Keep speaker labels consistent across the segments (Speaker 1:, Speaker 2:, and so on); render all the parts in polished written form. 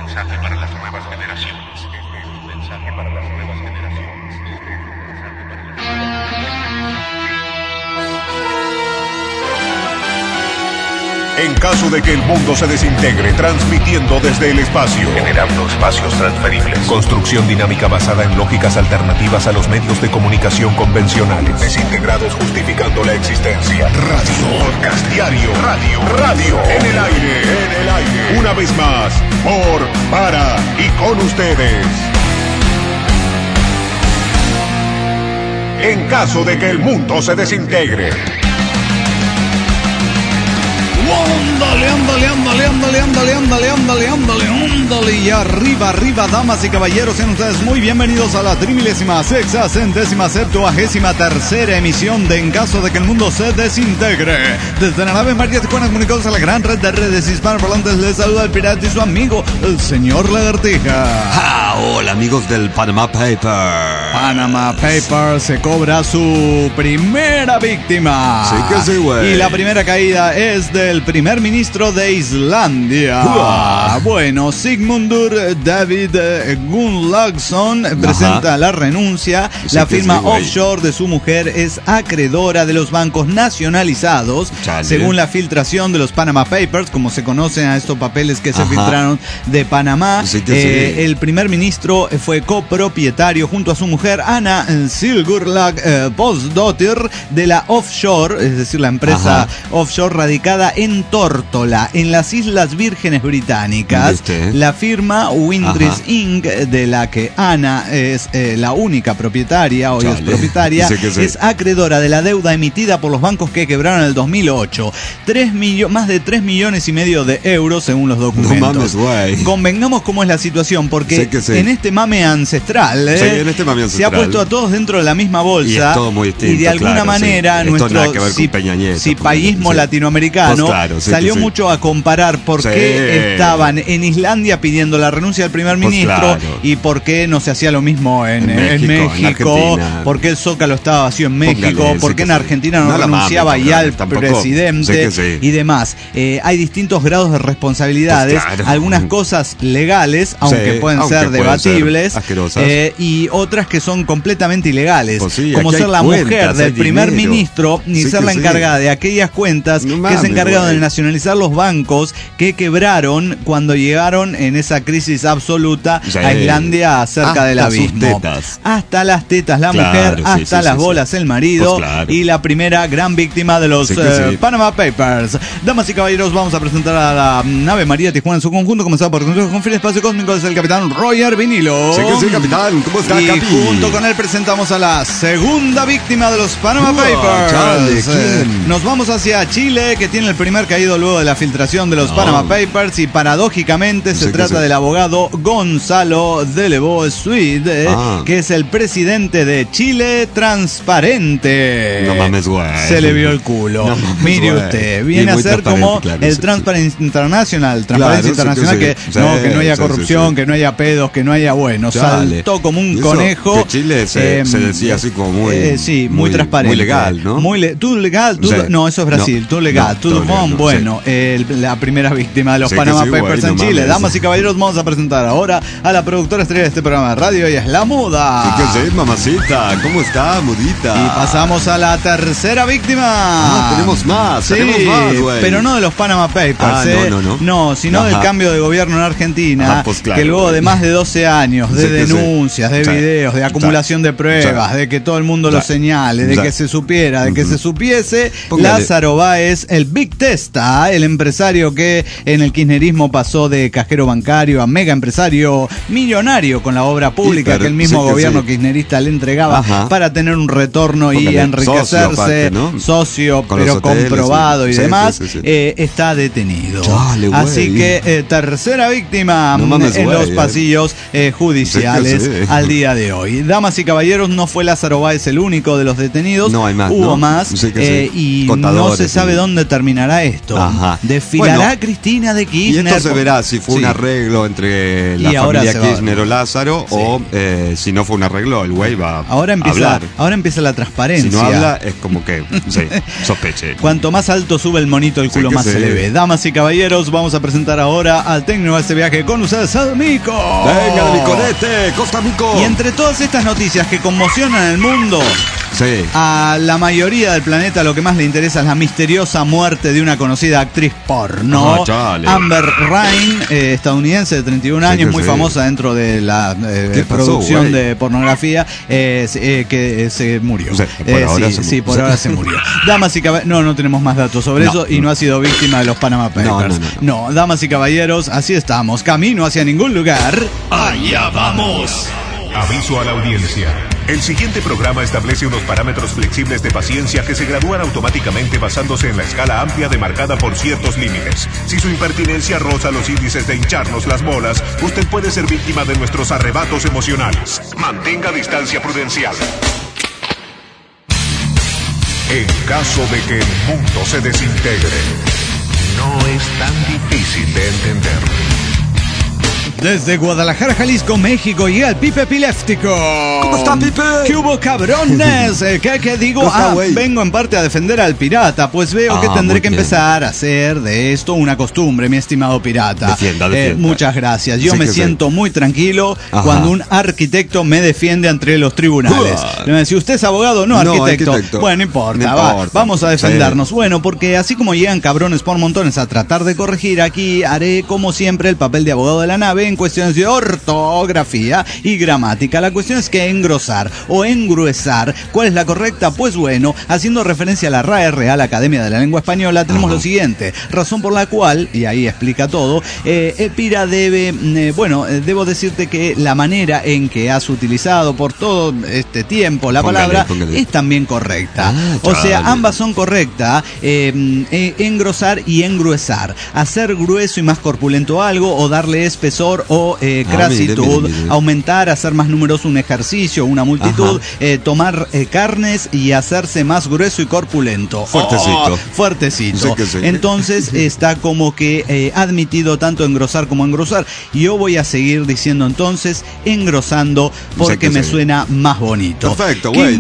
Speaker 1: mensaje para las nuevas generaciones. Este es un mensaje para las nuevas generaciones. Este es un mensaje para las nuevas generaciones.
Speaker 2: En caso de que el mundo se desintegre, transmitiendo desde el espacio,
Speaker 1: Generando espacios transferibles.
Speaker 2: construcción dinámica basada en lógicas alternativas a los medios de comunicación convencionales, desintegrados justificando la existencia, radio, podcast diario, radio, en el aire, una vez más, por, para y con ustedes. En caso de que el mundo se desintegre.
Speaker 3: Ándale. Y arriba, damas y caballeros, sean ustedes muy bienvenidos a la 36ª emisión de En caso de que el mundo se desintegre. Desde la nave María Tijuana, comunicados a la gran red de redes hispanoparlantes, les saluda el pirata y su amigo, el señor Lagartija.
Speaker 4: Hola amigos del Panama Paper.
Speaker 3: Panama Paper se cobra su primera víctima.
Speaker 4: Sí que sí, güey.
Speaker 3: Y la primera caída es del primer ministro de Islandia.
Speaker 4: ¡Uah!
Speaker 3: Bueno, Sigmundur David Gunnlaugsson presenta la renuncia.
Speaker 4: Sí
Speaker 3: La
Speaker 4: que
Speaker 3: firma
Speaker 4: sí, güey.
Speaker 3: offshore de su mujer es acreedora de los bancos nacionalizados.
Speaker 4: Chale.
Speaker 3: Según la filtración de los Panama Papers, como se conocen a estos papeles que se
Speaker 4: Ajá.
Speaker 3: filtraron de Panamá,
Speaker 4: Sí que sí.
Speaker 3: el primer ministro fue copropietario junto a su mujer Anna Sigurlag Postdóttir de la offshore, es decir, la empresa
Speaker 4: Ajá.
Speaker 3: offshore radicada en Tórtola, en las Islas Vírgenes Británicas.
Speaker 4: ¿Viste?
Speaker 3: La firma Windris
Speaker 4: Ajá.
Speaker 3: Inc., de la que Ana es la única propietaria, hoy es
Speaker 4: Chale.
Speaker 3: propietaria,
Speaker 4: Sí que sí.
Speaker 3: es acreedora de la deuda emitida por los bancos que quebraron en el 2008. Más de 3 millones y medio de euros según los documentos.
Speaker 4: No mames, güey.
Speaker 3: Convengamos cómo es la situación, porque
Speaker 4: Sí que sí.
Speaker 3: en este mame ancestral,
Speaker 4: Sí, en este mame
Speaker 3: se ha
Speaker 4: ancestral.
Speaker 3: puesto a todos dentro de la misma bolsa.
Speaker 4: Y es todo muy distinto,
Speaker 3: y de alguna
Speaker 4: claro,
Speaker 3: manera
Speaker 4: sí. Esto
Speaker 3: nuestro
Speaker 4: nada que ver con Peña Nieto,
Speaker 3: cipaísmo
Speaker 4: sí.
Speaker 3: latinoamericano
Speaker 4: Pues claro, sí
Speaker 3: salió
Speaker 4: que sí.
Speaker 3: mucho a comparar por
Speaker 4: Sí.
Speaker 3: qué estaban en Islandia pidiendo la renuncia del primer
Speaker 4: Pues
Speaker 3: ministro
Speaker 4: claro.
Speaker 3: y por qué no se hacía lo mismo en
Speaker 4: En México, en Argentina.
Speaker 3: por qué el Zócalo estaba vacío en México,
Speaker 4: Póngale,
Speaker 3: por
Speaker 4: sí
Speaker 3: qué en
Speaker 4: que sí.
Speaker 3: Argentina no
Speaker 4: No la
Speaker 3: renunciaba
Speaker 4: mames,
Speaker 3: ya el
Speaker 4: tampoco.
Speaker 3: presidente
Speaker 4: Sí que sí.
Speaker 3: y demás. Hay distintos grados de responsabilidades,
Speaker 4: Pues claro.
Speaker 3: algunas cosas legales, aunque
Speaker 4: Sí,
Speaker 3: pueden
Speaker 4: aunque
Speaker 3: ser
Speaker 4: pueden
Speaker 3: debatibles,
Speaker 4: ser asquerosas.
Speaker 3: y otras que son completamente ilegales,
Speaker 4: Pues sí,
Speaker 3: como
Speaker 4: aquí
Speaker 3: ser
Speaker 4: hay
Speaker 3: la
Speaker 4: cuentas,
Speaker 3: mujer del
Speaker 4: hay
Speaker 3: primer
Speaker 4: dinero.
Speaker 3: ministro, ni
Speaker 4: Sí
Speaker 3: ser
Speaker 4: que
Speaker 3: la
Speaker 4: sí.
Speaker 3: encargada de aquellas cuentas
Speaker 4: No
Speaker 3: que
Speaker 4: mames,
Speaker 3: se encargaron
Speaker 4: güey.
Speaker 3: de nacionalizar los bancos que quebraron cuando llegaron en esa crisis absoluta
Speaker 4: Sí.
Speaker 3: a Islandia cerca
Speaker 4: Hasta
Speaker 3: del
Speaker 4: sus
Speaker 3: abismo.
Speaker 4: tetas.
Speaker 3: Hasta las tetas la
Speaker 4: Claro,
Speaker 3: mujer,
Speaker 4: sí,
Speaker 3: hasta
Speaker 4: sí,
Speaker 3: las
Speaker 4: sí,
Speaker 3: bolas
Speaker 4: sí.
Speaker 3: el marido,
Speaker 4: Pues claro.
Speaker 3: y la primera gran víctima de los
Speaker 4: Sí que sí.
Speaker 3: Panama Papers. Damas y caballeros, vamos a presentar a la nave María Tijuana en su conjunto, comenzado por Consejo con fin espacio cósmico, es el capitán Roger Vinilo.
Speaker 4: Sí que sí, capitán. ¿Cómo está,
Speaker 3: Y
Speaker 4: Capi?
Speaker 3: junto con él presentamos a la segunda víctima de los Panama Papers.
Speaker 4: chale, ¿quién?
Speaker 3: Nos vamos hacia Chile, que tiene el primer caído luego de la filtración de los Panama Papers, y paradójicamente
Speaker 4: Sí
Speaker 3: se
Speaker 4: que
Speaker 3: trata
Speaker 4: sí.
Speaker 3: del abogado Gonzalo Delebo Suid, que es el presidente de Chile Transparente.
Speaker 4: No mames, güey.
Speaker 3: Se le vio el culo.
Speaker 4: No mames,
Speaker 3: Mire
Speaker 4: güey.
Speaker 3: usted,
Speaker 4: Y
Speaker 3: viene a
Speaker 4: muy
Speaker 3: ser
Speaker 4: transparente,
Speaker 3: como
Speaker 4: claro,
Speaker 3: el
Speaker 4: sí,
Speaker 3: Transparency International,
Speaker 4: Claro, sí que
Speaker 3: Internacional,
Speaker 4: sí.
Speaker 3: que
Speaker 4: Sí,
Speaker 3: no haya
Speaker 4: sí,
Speaker 3: corrupción,
Speaker 4: sí.
Speaker 3: que no haya pedos, que no haya, bueno,
Speaker 4: Chale.
Speaker 3: saltó como un
Speaker 4: Eso,
Speaker 3: conejo.
Speaker 4: que Chile se decía así como muy-
Speaker 3: sí, muy transparente.
Speaker 4: muy legal, ¿no?
Speaker 3: Tú legal,
Speaker 4: Sí.
Speaker 3: no, eso es Brasil,
Speaker 4: No,
Speaker 3: tú legal,
Speaker 4: no,
Speaker 3: tú
Speaker 4: todo legal, no,
Speaker 3: bueno, la primera víctima de los
Speaker 4: Sí que
Speaker 3: Panama
Speaker 4: sí,
Speaker 3: Papers
Speaker 4: güey,
Speaker 3: en
Speaker 4: no
Speaker 3: Chile.
Speaker 4: mames.
Speaker 3: Damas y caballeros, vamos a presentar ahora a la productora estrella de este programa de radio, ella es La Muda.
Speaker 4: Sí que sí, mamacita. ¿Cómo está, mudita?
Speaker 3: Y pasamos a la tercera víctima.
Speaker 4: Tenemos más,
Speaker 3: Sí,
Speaker 4: güey.
Speaker 3: pero no de los Panama Papers, no, sino
Speaker 4: Ajá.
Speaker 3: del cambio de gobierno en Argentina,
Speaker 4: Pues claro,
Speaker 3: que luego de
Speaker 4: güey.
Speaker 3: más de 12 años de
Speaker 4: Sí que sí.
Speaker 3: denuncias, de
Speaker 4: Sí.
Speaker 3: videos, de acumulación de pruebas,
Speaker 4: Sí.
Speaker 3: de que todo el mundo lo
Speaker 4: Sí.
Speaker 3: señale, de
Speaker 4: Sí.
Speaker 3: que se supiera, de que se supiese,
Speaker 4: Póngale.
Speaker 3: Lázaro Báez, el Big Testa, el empresario que en el kirchnerismo pasó de cajero bancario a mega empresario millonario con la obra pública
Speaker 4: Hiper,
Speaker 3: que el mismo
Speaker 4: sí que
Speaker 3: gobierno
Speaker 4: sí.
Speaker 3: kirchnerista le entregaba
Speaker 4: Ajá.
Speaker 3: para tener un retorno y
Speaker 4: Póngale,
Speaker 3: enriquecerse,
Speaker 4: socio aparte, ¿no?
Speaker 3: socio,
Speaker 4: Con
Speaker 3: pero
Speaker 4: los hoteles,
Speaker 3: comprobado
Speaker 4: sí.
Speaker 3: y
Speaker 4: Sí,
Speaker 3: demás,
Speaker 4: sí, sí, sí.
Speaker 3: está detenido.
Speaker 4: Chale, güey.
Speaker 3: Así que tercera víctima
Speaker 4: No mames,
Speaker 3: en
Speaker 4: güey,
Speaker 3: los pasillos judiciales
Speaker 4: Sí que sí.
Speaker 3: al día de hoy. Sí, damas y caballeros, no fue Lázaro Báez el único de los detenidos.
Speaker 4: No hay más.
Speaker 3: Hubo
Speaker 4: ¿no?
Speaker 3: más.
Speaker 4: Sí que sí.
Speaker 3: Y no se sabe dónde terminará esto.
Speaker 4: Ajá.
Speaker 3: Desfilará Cristina de Kirchner.
Speaker 4: Y esto se verá si fue un arreglo entre la familia Kirchner o Lázaro, o si no fue un arreglo, el güey va a hablar.
Speaker 3: Ahora empieza la transparencia.
Speaker 4: Si no habla, es como que, sospeche.
Speaker 3: Cuanto más alto sube el monito, el culo más se le ve. Damas y caballeros, vamos a presentar ahora al técnico de este viaje con ustedes, Mico.
Speaker 4: Venga, Miconete, Costa Mico.
Speaker 3: Y entre todas estas noticias que conmocionan el mundo, a la mayoría del planeta lo que más le interesa es la misteriosa muerte de una conocida actriz porno, Amber Ryan, estadounidense de 31 años, muy famosa dentro de la producción de pornografía, que se murió. Por ahora se murió. Damas y caballeros, no tenemos más datos sobre eso, y no ha sido víctima de los Panama Papers. No, damas y caballeros, así estamos, camino hacia ningún lugar.
Speaker 2: ¡Allá vamos! Aviso a la audiencia. El siguiente programa establece unos parámetros flexibles de paciencia que se gradúan automáticamente basándose en la escala amplia demarcada por ciertos límites. Si su impertinencia roza los índices de hincharnos las bolas, usted puede ser víctima de nuestros arrebatos emocionales. Mantenga distancia prudencial. En caso de que el mundo se desintegre, no es tan difícil de entender.
Speaker 3: Desde Guadalajara, Jalisco, México, llega el Pipe Epiléptico.
Speaker 4: ¿Cómo está, Pipe?
Speaker 3: ¿Qué hubo, cabrones? ¿Qué digo? Vengo en parte a defender al pirata, pues veo que tendré que empezar a hacer de esto una costumbre, mi estimado pirata.
Speaker 4: Defienda.
Speaker 3: Muchas gracias. Yo me siento muy tranquilo cuando un arquitecto me defiende ante los tribunales. Si usted es abogado, no arquitecto. Bueno, no importa. Vamos a defendernos. Bueno, porque así como llegan cabrones por montones a tratar de corregir, aquí haré como siempre el papel de abogado de la nave en cuestiones de ortografía y gramática. La cuestión es que engrosar o engruesar, ¿cuál es la correcta? Pues bueno, haciendo referencia a la RAE, Real Academia de la Lengua Española, tenemos lo siguiente, razón por la cual, y ahí explica todo, Pira debo decirte que la manera en que has utilizado por todo este tiempo la palabra es también correcta. O sea, ambas son correctas, engrosar y engruesar, hacer grueso y más corpulento algo, o darle espesor o crasitud, aumentar, hacer más numeroso un ejercicio, una multitud, tomar carnes y hacerse más grueso y corpulento. Fuertecito. Sí. Entonces está como que admitido tanto engrosar como engrosar. Yo voy a seguir diciendo entonces engrosando porque me suena más bonito.
Speaker 4: Perfecto, güey.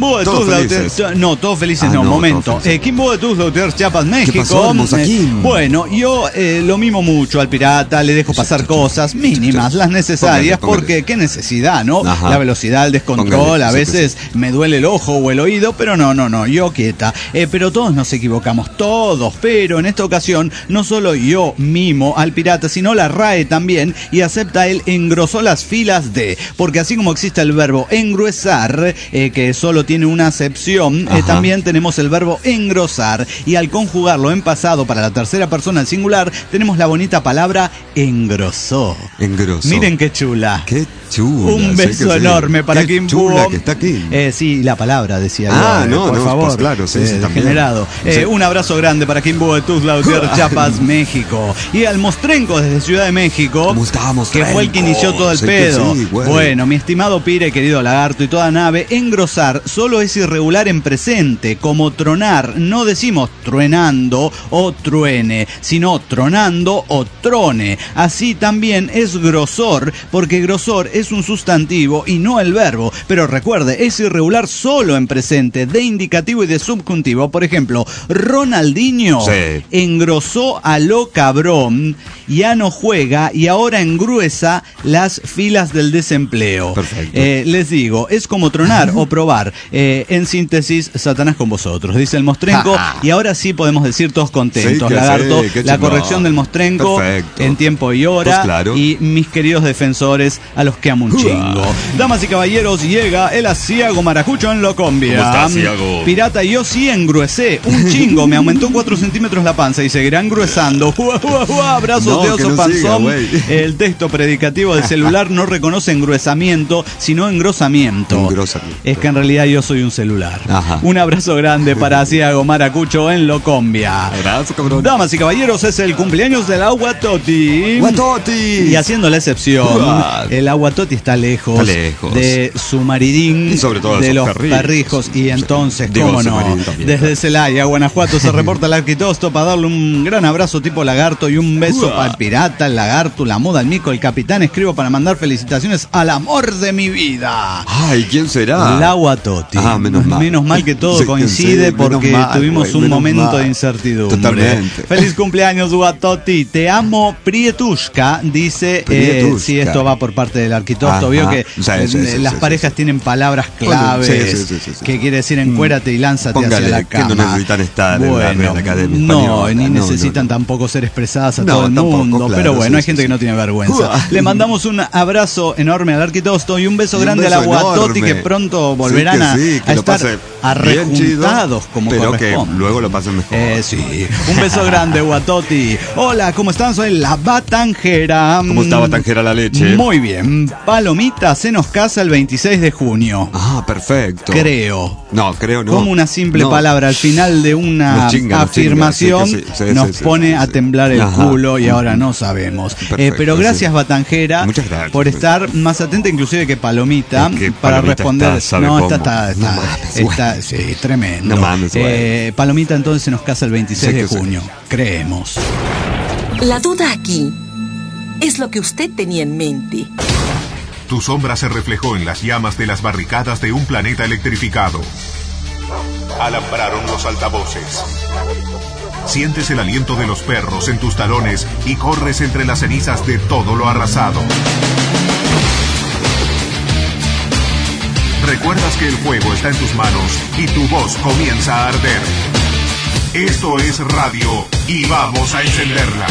Speaker 3: Todos felices no, momento. Kimbo de Tuzla, Chiapas, México. Bueno, yo lo mimo mucho al pirata, le dejo pasar cosas mínimas, las necesarias, porque qué necesidad, ¿no? La velocidad, el descontrol, a veces me duele el ojo o el oído, pero no, yo quieta. Pero todos nos equivocamos, todos, pero en esta ocasión no solo yo mimo al pirata, sino la RAE también, y acepta el engrosó las filas de, porque así como existe el verbo engruesar, que solo tiene una acepción, también tenemos el verbo engrosar, y al conjugarlo en pasado para la tercera persona al singular, tenemos la bonita palabra engrosó. Miren qué chula.
Speaker 4: Qué chula.
Speaker 3: Un beso enorme para Kim
Speaker 4: chula que está aquí.
Speaker 3: Sí, la palabra decía yo. Por favor. Pues
Speaker 4: claro, sí,
Speaker 3: degenerado. Un abrazo grande para Kimbo de Tuzla, Chiapas, México. Y al Mostrenco desde Ciudad de México, que fue el que inició todo el pedo. Bueno, mi estimado Pire, querido lagarto y toda nave, engrosar solo es irregular en presente, como tronar. No decimos truenando o truene, sino tronando o trone. Así también es grosor, porque grosor es un sustantivo y no el verbo. Pero recuerde, es irregular solo en presente, de indicativo y de subjuntivo. Por ejemplo, Ronaldinho engrosó a lo cabrón, ya no juega y ahora engruesa las filas del desempleo.
Speaker 4: Perfecto.
Speaker 3: Les digo, es como tronar o probar. En síntesis, Satanás con vosotros, dice el Mostrenco. Y ahora sí podemos decir todos contentos, lagarto. La corrección del Mostrenco en tiempo y hora. Y mis queridos defensores, a los que amo un chingo. Damas y caballeros, llega el asiago maracucho en Locombia.
Speaker 4: ¿Cómo está, asiago?
Speaker 3: Pirata, yo sí engruesé un chingo, me aumentó 4 centímetros la panza y seguirá engruesando. Abrazos de oso panzón. El texto predicativo del celular no reconoce engruesamiento, sino engrosamiento. Es que en realidad yo soy un celular. Un abrazo grande para asiago maracucho en Locombia.
Speaker 4: Abrazo, cabrón.
Speaker 3: Damas y caballeros, es el cumpleaños de la Guatoti.
Speaker 4: Y
Speaker 3: haciendo haciendo la excepción. El Aguatoti está lejos de Sumaridín,
Speaker 4: y sobre todo
Speaker 3: de los perrijos. Y entonces, cómo no, desde Celaya, Guanajuato, se reporta el Arquitosto para darle un gran abrazo tipo lagarto y un beso para el pirata, el lagarto, la muda, el mico, el capitán. Escribo para mandar felicitaciones al amor de mi vida.
Speaker 4: Ay, ¿quién será?
Speaker 3: El Aguatoti.
Speaker 4: Menos mal
Speaker 3: que todo coincide porque tuvimos un momento de incertidumbre.
Speaker 4: Totalmente.
Speaker 3: Feliz cumpleaños, Aguatoti. Te amo, Prietushka. Dice, si esto va por parte del Arquitosto. Vio que las parejas tienen palabras claves que quiere decir encuérate y lánzate hacia la cama.
Speaker 4: Que no necesitan estar en la Real Academia
Speaker 3: Española. Ni necesitan tampoco ser expresadas a todo el mundo. Claro, pero bueno, hay gente que no tiene vergüenza. Le mandamos un abrazo enorme al Arquitosto y un beso grande al Aguatoti, que pronto volverán a estar arrejuntados como
Speaker 4: pero
Speaker 3: corresponde.
Speaker 4: Que luego lo pasen mejor.
Speaker 3: Sí. Un beso grande, Aguatoti. Hola, ¿cómo están? Soy la Batanjera.
Speaker 4: ¿Cómo está Batanjera la leche?
Speaker 3: Muy bien. Palomita se nos casa el 26 de junio.
Speaker 4: Perfecto.
Speaker 3: Creo.
Speaker 4: No.
Speaker 3: Como una simple palabra al final de una afirmación nos pone a temblar el culo y ahora no sabemos. Pero gracias, Batanjera, por estar más atenta inclusive que Palomita para responder. Está sí, tremendo.
Speaker 4: No mames,
Speaker 3: Palomita entonces se nos casa el 26 de junio. Creemos.
Speaker 5: La duda aquí es lo que usted tenía en mente.
Speaker 2: Tu sombra se reflejó en las llamas de las barricadas de un planeta electrificado. Alambraron los altavoces. Sientes el aliento de los perros en tus talones y corres entre las cenizas de todo lo arrasado. Recuerdas que el fuego está en tus manos y tu voz comienza a arder. Esto es radio y vamos a encenderla.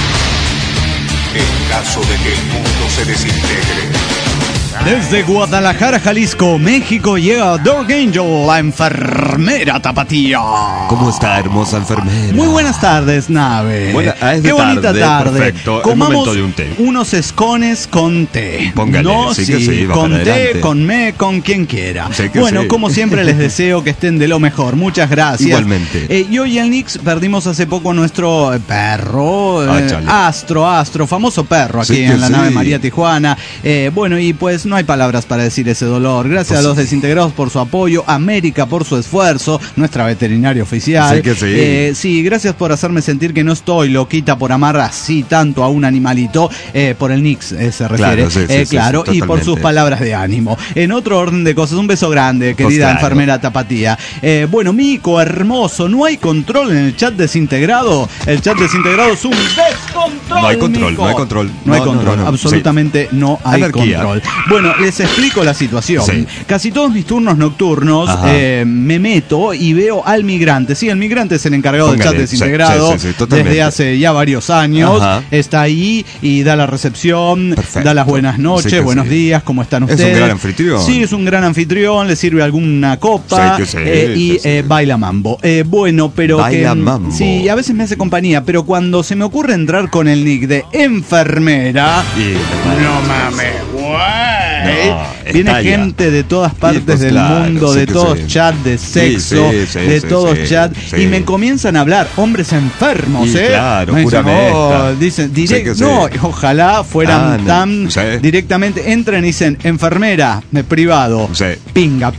Speaker 2: En caso de que el mundo se desintegre.
Speaker 3: Desde Guadalajara, Jalisco, México, llega Dark Angel, la enfermera tapatía.
Speaker 4: ¿Cómo está, hermosa enfermera?
Speaker 3: Muy buenas tardes, nave. Qué bonita tarde.
Speaker 4: Perfecto.
Speaker 3: Comamos unos escones con té.
Speaker 4: Póngale,
Speaker 3: con té, con con quien quiera. Bueno, como siempre les deseo que estén de lo mejor. Muchas gracias.
Speaker 4: Igualmente.
Speaker 3: Yo y el Nix perdimos hace poco nuestro perro, Astro, famoso perro aquí en la nave María Tijuana. Bueno, y pues no hay palabras para decir ese dolor. Gracias a los desintegrados por su apoyo, América por su esfuerzo, nuestra veterinaria oficial. Sí, gracias por hacerme sentir que no estoy loquita por amar así tanto a un animalito, por el Nix se refiere, claro, y por sus palabras de ánimo. En otro orden de cosas, un beso grande, querida enfermera tapatía. Bueno, Mico, hermoso, ¿no hay control en el chat desintegrado? El chat desintegrado es un descontrol.
Speaker 4: No hay control,
Speaker 3: no hay control. Absolutamente no hay control. Bueno, les explico la situación. Casi todos mis turnos nocturnos me meto y veo al migrante. Sí, el migrante es el encargado del chat desintegrado desde hace ya varios años. Está ahí y da la recepción, da las buenas noches, buenos días, ¿cómo están ustedes?
Speaker 4: Es un gran anfitrión.
Speaker 3: Sí, es un gran anfitrión, le sirve alguna copa y baila mambo. Bueno, pero
Speaker 4: baila mambo.
Speaker 3: Sí, a veces me hace compañía, pero cuando se me ocurre entrar con el nick de enfermera, no mames, viene gente de todas partes del mundo, de todos chats de sexo, de todos chats, y me comienzan a hablar hombres enfermos,
Speaker 4: Claro,
Speaker 3: me dicen, ojalá fueran tan directamente, entran y dicen enfermera, privado, pinga.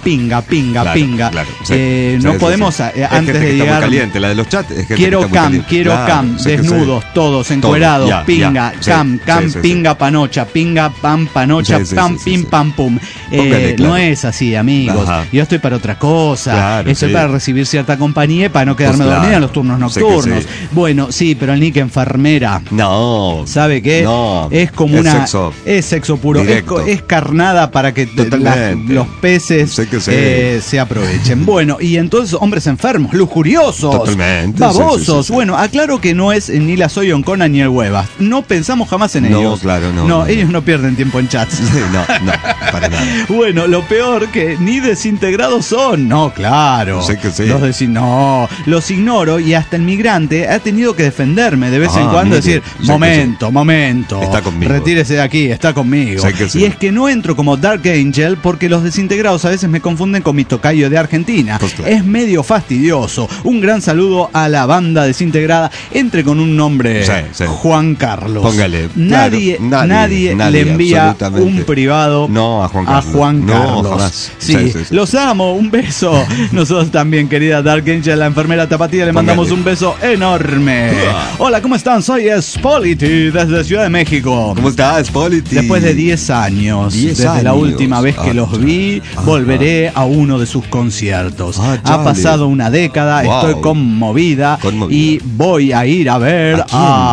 Speaker 3: No podemos antes de llegar.
Speaker 4: Caliente, la de los chats.
Speaker 3: Quiero cam, desnudos, todos encuerados, pinga, cam, pinga panocha, pinga pam panocha, pam pim pam pum. No es así, amigos. Yo estoy para otra cosa. Estoy para recibir cierta compañía y para no quedarme dormida en los turnos nocturnos. Bueno, sí, pero el nick enfermera.
Speaker 4: No.
Speaker 3: ¿Sabe qué?
Speaker 4: No.
Speaker 3: Es como es sexo puro. Es carnada para que los peces se aprovechen. Bueno, y entonces hombres enfermos, lujuriosos,
Speaker 4: totalmente,
Speaker 3: babosos. Bueno, aclaro que no es ni la Soy Oncona ni el Huevas. No pensamos jamás en ellos.
Speaker 4: No, claro,
Speaker 3: no. Ellos no pierden tiempo en chats.
Speaker 4: No, para nada.
Speaker 3: Bueno, lo peor que ni desintegrados son. No, claro.
Speaker 4: Sé que sí.
Speaker 3: Los ignoro y hasta el migrante ha tenido que defenderme de vez en cuando, decir, momento.
Speaker 4: Está conmigo.
Speaker 3: Retírese de aquí, está conmigo.
Speaker 4: Sé que sí.
Speaker 3: Y es que no entro como Dark Angel porque los desintegrados a veces me confunden con mi tocayo de Argentina.
Speaker 4: Pues claro.
Speaker 3: Es medio fastidioso. Un gran saludo a la banda desintegrada. Entre con un nombre,
Speaker 4: sí.
Speaker 3: Juan Carlos.
Speaker 4: Póngale.
Speaker 3: Nadie le envía un privado
Speaker 4: a Juan Carlos.
Speaker 3: No,
Speaker 4: jamás.
Speaker 3: Sí. Los amo, un beso. Nosotros también, querida Dark Angel, la enfermera tapatía, le mandamos un beso enorme. Hola, ¿cómo están? Soy Spolity desde Ciudad de México.
Speaker 4: ¿Cómo estás, Spolity?
Speaker 3: Después de 10 años, desde la última vez que los vi, volveré a uno de sus conciertos. Ha pasado una década, estoy conmovida y voy a ir a ver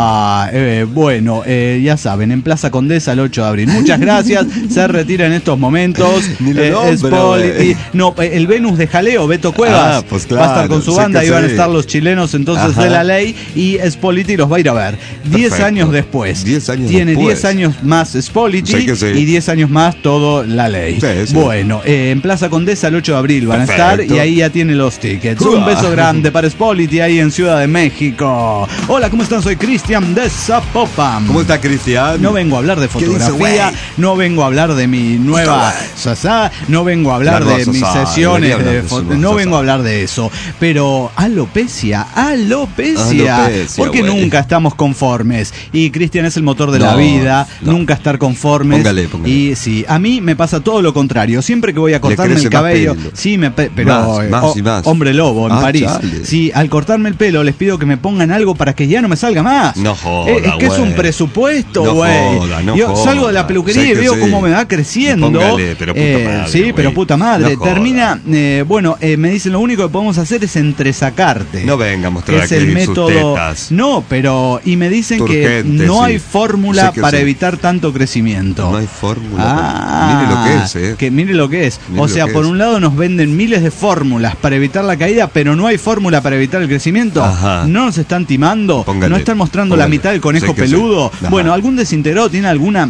Speaker 3: ya saben, en Plaza Condesa el 8 de abril. Muchas gracias, se retira en estos momentos. El Venus de Jaleo, Beto Cuevas,
Speaker 4: pues claro,
Speaker 3: va a estar con su banda y van a estar los chilenos entonces de la ley, y Spolity los va a ir a ver. 10 años después. 10 años tiene después. 10 años más Spolity y 10 años más todo la ley. Bueno, en Plaza Condesa el 8 de abril van a estar y ahí ya tiene los tickets. Un beso grande para Spolity ahí en Ciudad de México. Hola, ¿cómo están? Soy Cristian de Zapopan.
Speaker 4: ¿Cómo está, Cristian?
Speaker 3: No vengo a hablar de fotografía, no vengo a hablar de mi nueva sasá, no vengo a hablar de mis sesiones de no vengo a hablar de eso, pero alopecia, porque nunca estamos conformes, y Cristian es el motor de la vida, nunca estar conformes.
Speaker 4: Póngale.
Speaker 3: Y sí, a mí me pasa todo lo contrario, siempre que voy a cortarme el cabello,
Speaker 4: más.
Speaker 3: Hombre lobo en París.
Speaker 4: Chale.
Speaker 3: Sí, al cortarme el pelo les pido que me pongan algo para que ya no me salga más.
Speaker 4: No joda,
Speaker 3: es que es un presupuesto, güey. Yo salgo de la peluquería y veo cómo me va creciendo.
Speaker 4: Póngale, pero puta madre.
Speaker 3: Sí, pero puta madre.
Speaker 4: No
Speaker 3: termina, me dicen lo único que podemos hacer es entresacarte.
Speaker 4: No venga a mostrar
Speaker 3: es el método.
Speaker 4: Sus tetas.
Speaker 3: No, pero y me dicen que no hay fórmula para evitar tanto crecimiento.
Speaker 4: No hay fórmula. Mire lo que es,
Speaker 3: mire lo que es. O sea, por un lado nos venden miles de fórmulas para evitar la caída, pero no hay fórmula para evitar el crecimiento. No nos están timando.
Speaker 4: Póngale,
Speaker 3: no están mostrando la mitad del conejo peludo. Bueno, algún desintegrado tiene alguna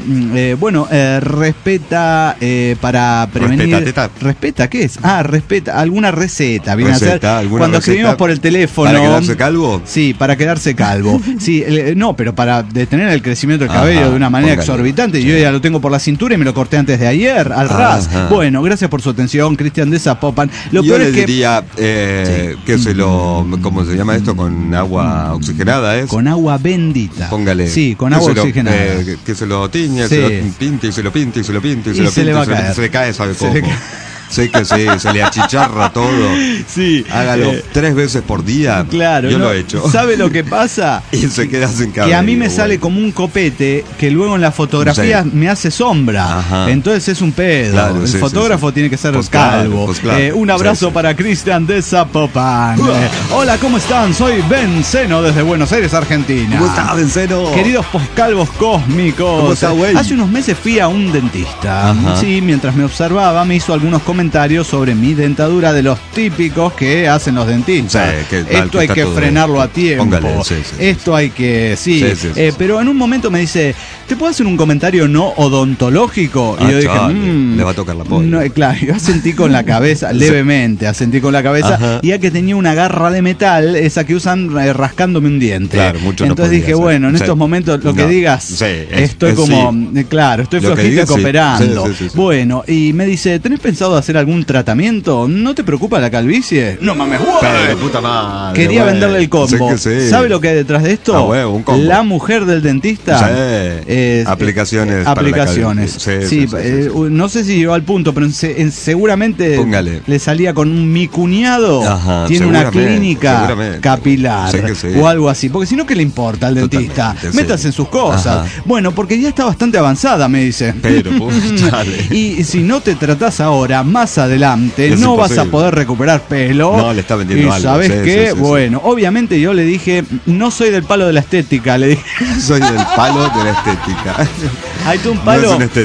Speaker 3: respeta para prevenir. ¿Respeta qué es? Respeta alguna receta. Viene a ser cuando escribimos por el teléfono.
Speaker 4: ¿Para quedarse calvo?
Speaker 3: Sí, para quedarse calvo. Sí, no, pero para detener el crecimiento del cabello de una manera exorbitante. Yo ya lo tengo por la cintura y me lo corté antes de ayer, al ras. Bueno, gracias por su atención, Cristian de Zapopan.
Speaker 4: Yo le diría que se lo, ¿cómo se llama esto? Con agua oxigenada, ¿es?
Speaker 3: Con agua bendita.
Speaker 4: Póngale.
Speaker 3: Sí, con agua oxigenada.
Speaker 4: Que se lo tiñe, se lo pinte y se lo pinte y se lo pinte y se lo pinte.
Speaker 3: Le va a caer.
Speaker 4: Se le cae, ¿sabe cómo? Sé que sí, se le achicharra todo.
Speaker 3: Sí.
Speaker 4: Hágalo 3 veces por día.
Speaker 3: Claro.
Speaker 4: Yo lo he hecho.
Speaker 3: ¿Sabe lo que pasa?
Speaker 4: Y se queda sin cabello.
Speaker 3: Que a mí me sale como un copete que luego en la fotografía me hace sombra. Entonces es un pedo. Claro, el fotógrafo tiene que ser calvo. Un abrazo para Cristian de Zapopan. Hola, ¿cómo están? Soy Ben Seno desde Buenos Aires, Argentina.
Speaker 4: ¿Cómo está, Ben Seno?
Speaker 3: Queridos poscalvos cósmicos.
Speaker 4: ¿Cómo está, güey?
Speaker 3: Hace unos meses fui a un dentista. Sí, mientras me observaba me hizo algunos comentarios sobre mi dentadura, de los típicos que hacen los dentistas. Esto hay que frenarlo a tiempo.
Speaker 4: Póngale,
Speaker 3: esto hay que... pero en un momento me dice, ¿te puedo hacer un comentario no odontológico? Y yo dije,
Speaker 4: le va a tocar la polla.
Speaker 3: No, claro, yo asentí con la cabeza, levemente, asentí con la cabeza, y ya que tenía una garra de metal, esa que usan rascándome un diente.
Speaker 4: Claro, mucho.
Speaker 3: Entonces dije, bueno, en estos momentos lo que digas, estoy como, claro, estoy flojito y cooperando. Bueno, y me dice, ¿tenés pensado hacer algún tratamiento? ¿No te preocupa la calvicie? No mames,
Speaker 4: pero puta madre.
Speaker 3: Quería venderle el combo. ¿Sabe lo que hay detrás de esto?
Speaker 4: Un combo.
Speaker 3: La mujer del dentista.
Speaker 4: Aplicaciones.
Speaker 3: No sé si llegó al punto, pero seguramente le salía con mi cuñado. Tiene una clínica capilar o algo así. Porque si no, ¿qué le importa al dentista? Métase en sus cosas. Bueno, porque ya está bastante avanzada, me dice.
Speaker 4: Pero,
Speaker 3: y si no te tratás ahora, más adelante no vas a poder recuperar pelo.
Speaker 4: No, le está vendiendo algo.
Speaker 3: ¿Sabes qué? Bueno, obviamente yo le dije, no soy del palo de la estética, le dije.
Speaker 4: Soy del palo de la estética.
Speaker 3: Hay un palo.
Speaker 4: No es una esteta.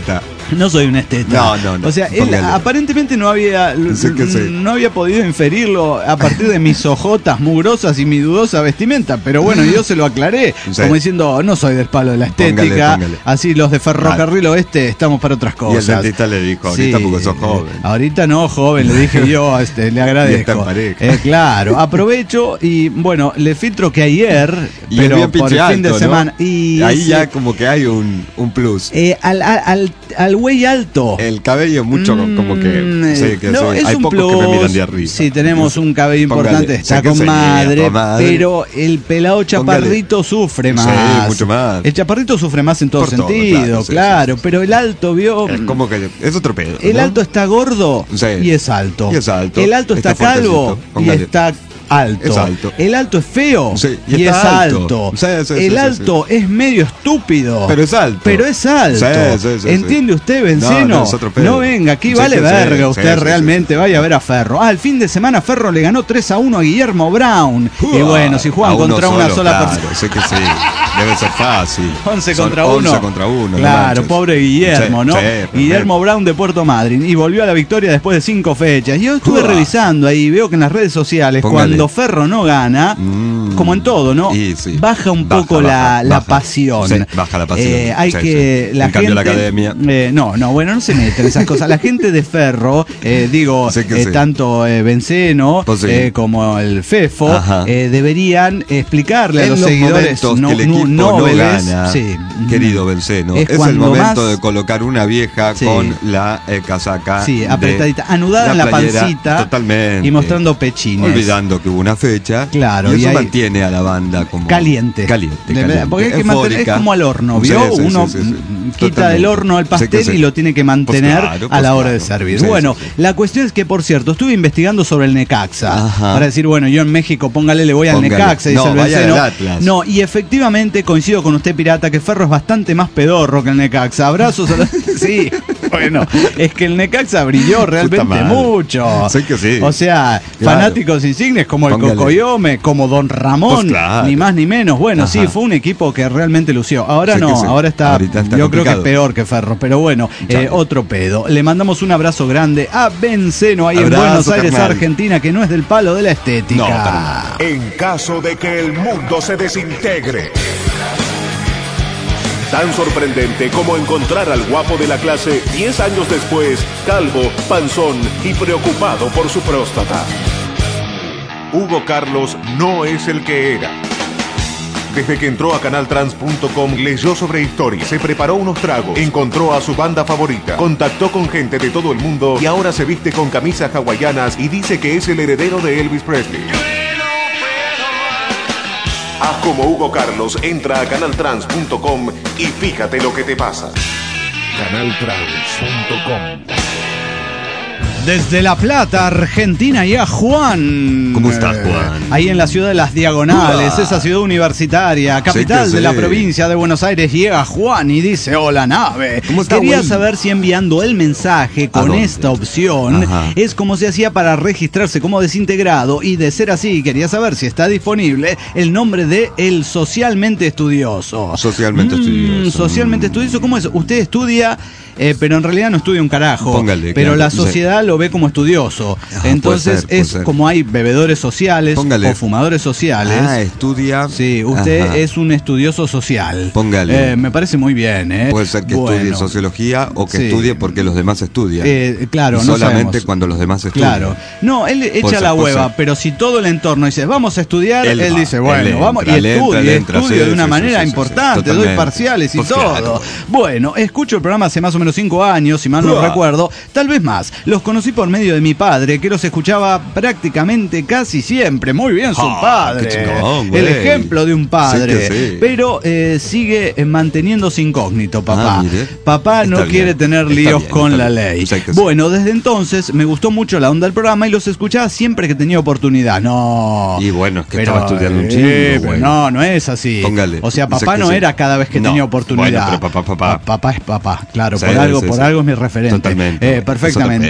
Speaker 3: No soy un esteta.
Speaker 4: No.
Speaker 3: O sea, él aparentemente no había podido inferirlo a partir de mis ojotas mugrosas y mi dudosa vestimenta. Pero bueno, yo se lo aclaré. Sí. Como diciendo, no soy del palo de la estética. Póngale. Así los de Ferrocarril Oeste estamos para otras cosas.
Speaker 4: Y el dentista le dijo, ahorita porque sos joven.
Speaker 3: Ahorita no, joven, le dije yo, le agradezco. Claro, aprovecho y bueno, le filtro que ayer,
Speaker 4: y
Speaker 3: pero
Speaker 4: por el fin
Speaker 3: de semana. Y
Speaker 4: ahí ya como que hay un plus.
Speaker 3: Al güey alto.
Speaker 4: El cabello mucho como que...
Speaker 3: hay
Speaker 4: pocos
Speaker 3: plus,
Speaker 4: que me miran de arriba.
Speaker 3: Sí, tenemos un cabello importante, está con madre, pero el pelado chaparrito sufre más.
Speaker 4: Sí, mucho más.
Speaker 3: El chaparrito sufre más en todo sentido, claro, pero el alto, vio...
Speaker 4: Es como que es otro pedo.
Speaker 3: El alto está gordo y es alto. El alto está calvo y está... alto.
Speaker 4: Es alto.
Speaker 3: El alto es feo y es alto. El alto es medio estúpido.
Speaker 4: Pero es alto.
Speaker 3: ¿Entiende usted, Benceno? No venga, aquí vale verga usted realmente. Vaya a ver a Ferro. El fin de semana Ferro le ganó 3-1 a Guillermo Brown. Y bueno, si juegan contra una sola persona.
Speaker 4: Sé que sí. Debe ser fácil.
Speaker 3: 11 contra 1. Claro, pobre Guillermo, ¿no? Guillermo Brown de Puerto Madryn. Y volvió a la victoria después de 5 fechas. Y yo estuve revisando ahí, veo que en las redes sociales, cuando Ferro no gana, como en todo, ¿no? Baja un poco la pasión.
Speaker 4: Sí, baja la pasión.
Speaker 3: Hay que la gente.
Speaker 4: Cambio la academia.
Speaker 3: No se meten esas cosas. La gente de Ferro, tanto Benceno como el Fefo, deberían explicarle a los seguidores
Speaker 4: no gana, querido Benceno. Es el momento de colocar una vieja con la casaca
Speaker 3: apretadita, anudada en la pancita,
Speaker 4: totalmente,
Speaker 3: y mostrando pechines,
Speaker 4: olvidando que hubo una fecha,
Speaker 3: claro,
Speaker 4: y eso mantiene a la banda como
Speaker 3: caliente. Porque hay que mantener, es como al horno, ¿vio? Uno quita del horno el pastel y lo tiene que mantener a la hora de servir. La cuestión es que, por cierto, estuve investigando sobre el Necaxa. Para decir, bueno, yo en México, le voy al Necaxa, dice el Benceno. Y efectivamente coincido con usted, pirata, que Ferro es bastante más pedorro que el Necaxa. Abrazos a sí. Bueno, es que el Necaxa brilló realmente mucho.
Speaker 4: Sé que sí.
Speaker 3: O sea, fanáticos insignes como el Cocoyome, como Don Ramón, ni más ni menos. Bueno, sí, fue un equipo que realmente lució. Ahora ahora está yo complicado. Creo que es peor que Ferro, pero bueno, otro pedo. Le mandamos un abrazo grande a Benceno ahí en Buenos Aires, Argentina, que no es del palo de la estética.
Speaker 2: En caso de que el mundo se desintegre. Tan sorprendente como encontrar al guapo de la clase 10 años después, calvo, panzón y preocupado por su próstata. Hugo Carlos no es el que era. Desde que entró a canaltrans.com, leyó sobre historia, se preparó unos tragos, encontró a su banda favorita, contactó con gente de todo el mundo y ahora se viste con camisas hawaianas y dice que es el heredero de Elvis Presley. Haz como Hugo Carlos, entra a canaltrans.com y fíjate lo que te pasa. Canaltrans.com.
Speaker 3: Desde La Plata, Argentina, y a Juan.
Speaker 4: ¿Cómo estás, Juan?
Speaker 3: Ahí en la ciudad de Las Diagonales, esa ciudad universitaria, capital de la provincia de Buenos Aires, llega Juan y dice: hola, nave. Quería saber si enviando el mensaje con esta opción es como se hacía para registrarse como desintegrado, y de ser así, quería saber si está disponible el nombre de El Socialmente Estudioso.
Speaker 4: Socialmente
Speaker 3: estudioso, ¿cómo es? Usted estudia... pero en realidad no estudia un carajo.
Speaker 4: Póngale,
Speaker 3: pero la sociedad lo ve como estudioso. Entonces puede ser. Como hay bebedores sociales o fumadores sociales.
Speaker 4: Estudia.
Speaker 3: Sí, usted es un estudioso social.
Speaker 4: Póngale.
Speaker 3: Me parece muy bien.
Speaker 4: Puede ser que estudie sociología o que estudie porque los demás estudian.
Speaker 3: Claro,
Speaker 4: y solamente cuando los demás estudian.
Speaker 3: Claro. No, él echa la hueva, pero si todo el entorno dice vamos a estudiar, él dice bueno, vamos, y estudio de una manera importante, doy parciales y todo. Claro. Bueno, escucho el programa hace más o menos 5 años, si mal no recuerdo, tal vez más. Los conocí por medio de mi padre, que los escuchaba prácticamente casi siempre. Muy bien, su padre.
Speaker 4: Chingón,
Speaker 3: el ejemplo de un padre. Pero sigue manteniéndose incógnito, papá. Papá no quiere tener líos con la ley. Bueno, desde entonces me gustó mucho la onda del programa y los escuchaba siempre que tenía oportunidad.
Speaker 4: Y bueno, es que estaba estudiando un chingo.
Speaker 3: No es así.
Speaker 4: Póngale.
Speaker 3: O sea, papá no era cada vez que tenía oportunidad.
Speaker 4: Bueno, pero papá.
Speaker 3: Papá es papá, claro. Por algo es mi referente.
Speaker 4: Totalmente.
Speaker 3: Perfectamente. Y ahora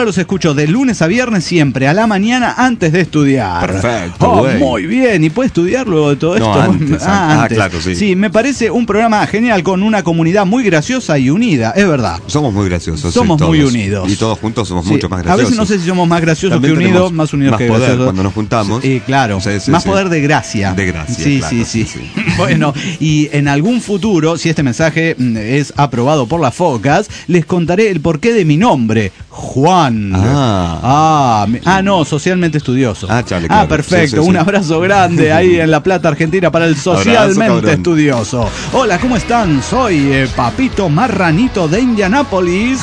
Speaker 3: Ahora los escucho de lunes a viernes siempre, a la mañana antes de estudiar.
Speaker 4: Perfecto.
Speaker 3: Muy bien. ¿Y puede estudiar luego de todo esto?
Speaker 4: Antes.
Speaker 3: Antes.
Speaker 4: Claro, sí.
Speaker 3: Sí, me parece un programa genial con una comunidad muy graciosa y unida, es verdad.
Speaker 4: Somos muy graciosos.
Speaker 3: Somos muy unidos.
Speaker 4: Y todos juntos somos mucho más graciosos.
Speaker 3: A veces no sé si somos más graciosos
Speaker 4: También
Speaker 3: que unidos, más unidos
Speaker 4: más
Speaker 3: que
Speaker 4: poder
Speaker 3: graciosos.
Speaker 4: cuando nos juntamos.
Speaker 3: Sí, claro. Más poder de gracia.
Speaker 4: De gracia.
Speaker 3: Sí,
Speaker 4: claro,
Speaker 3: sí. Bueno, y en algún futuro, si este mensaje es aprobado por las focas, les contaré el porqué de mi nombre, Juan. No, socialmente estudioso.
Speaker 4: Chale, claro.
Speaker 3: Perfecto. Un abrazo grande ahí en La Plata, Argentina, para el socialmente estudioso. Hola, ¿cómo están? Soy Papito Marranito de Indianápolis.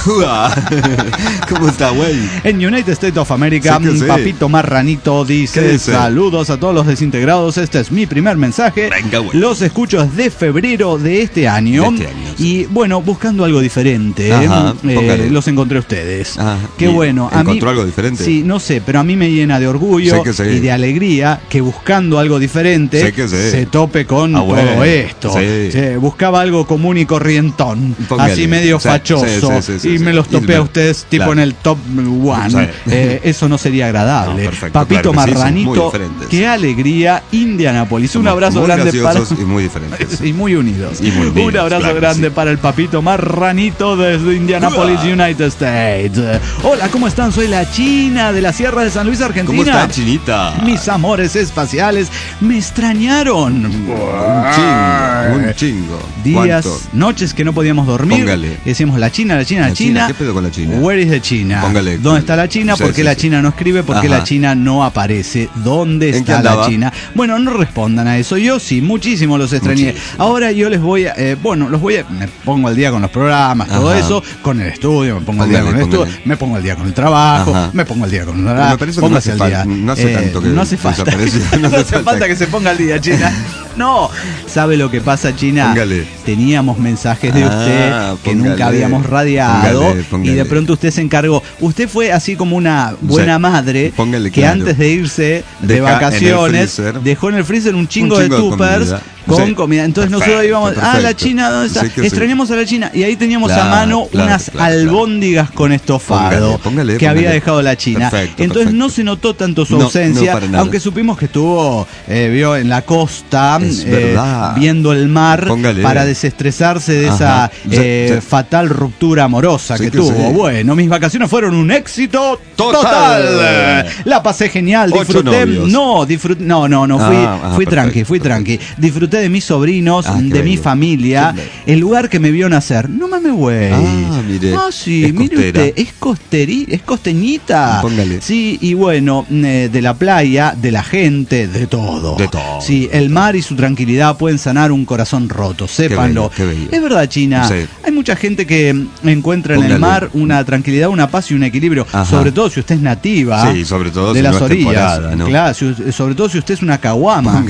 Speaker 4: ¿Cómo está, güey?
Speaker 3: En United States of America, Papito Marranito dice: saludos a todos los desintegrados. Este es mi primer mensaje.
Speaker 4: Venga, güey.
Speaker 3: Los escucho desde febrero de este año. Y bueno, buscando algo diferente, los encontré a ustedes. Qué bueno.
Speaker 4: ¿Encontró algo diferente?
Speaker 3: Sí, no sé, pero a mí me llena de orgullo y de alegría que buscando algo diferente se tope con todo esto. Buscaba algo común y corrientón, así medio fachoso, y me los topé a ustedes tipo en el top one. Eso no sería agradable. Papito Marranito, qué alegría, Indianápolis. Un abrazo grande para...
Speaker 4: y muy diferentes.
Speaker 3: Y muy unidos.
Speaker 4: Y muy unidos,
Speaker 3: un abrazo grande para el Papito Marranito desde Indianapolis, United States. Hola, ¿cómo están? Soy la China de la Sierra de San Luis, Argentina.
Speaker 4: ¿Cómo está, Chinita?
Speaker 3: Mis amores espaciales me extrañaron.
Speaker 4: Un chingo.
Speaker 3: Días, noches que no podíamos dormir.
Speaker 4: Póngale.
Speaker 3: Decíamos la China.
Speaker 4: ¿Qué pedo con la China?
Speaker 3: Where is the China?
Speaker 4: Póngale.
Speaker 3: ¿Dónde está la China? ¿Por qué la China no escribe? ¿Por qué la China no aparece? ¿Dónde está la China? Bueno, no respondan a eso. Yo sí, muchísimo los extrañé. Ahora yo les voy a... me pongo al día con los programas, todo eso, con el estudio, me pongo al día con el estudio, me pongo al día con el trabajo, me pongo al día con el horario.
Speaker 4: Me parece que no hace falta. No hace tanto que
Speaker 3: no hace falta. No hace falta que se ponga al día, China. No, ¿sabe lo que pasa, China?
Speaker 4: Póngale.
Speaker 3: Teníamos mensajes de usted que nunca habíamos radiado y de pronto usted se encargó. Usted fue así como una buena madre que antes de irse de vacaciones dejó en el freezer un chingo de tuppers con comida. Entonces nosotros íbamos, la China, ¿dónde está? Extrañamos a la China. Y ahí teníamos a mano unas albóndigas con estofado que había dejado la China. Entonces no se notó tanto su ausencia, aunque supimos que estuvo vio en la costa viendo el mar para desestresarse de esa fatal ruptura amorosa que tuvo. Bueno, mis vacaciones fueron un éxito total. La pasé genial, disfruté. Fui tranqui. Disfruté de mis sobrinos, de mi familia, el lugar que me vio nacer. No mames, güey.
Speaker 4: Mire.
Speaker 3: Sí, mire usted, es costeñita.
Speaker 4: Póngale.
Speaker 3: Sí, y bueno, de la playa, de la gente, de todo. Sí, el mar y su tranquilidad pueden sanar un corazón roto, sépanlo.
Speaker 4: Qué bello.
Speaker 3: Es verdad, China. Hay mucha gente que encuentra en el mar una tranquilidad, una paz y un equilibrio. Sobre todo si usted es nativa.
Speaker 4: Sí, sobre todo
Speaker 3: de
Speaker 4: si
Speaker 3: las
Speaker 4: no es
Speaker 3: orillas.
Speaker 4: ¿no?
Speaker 3: Claro, sobre todo si usted es una caguama.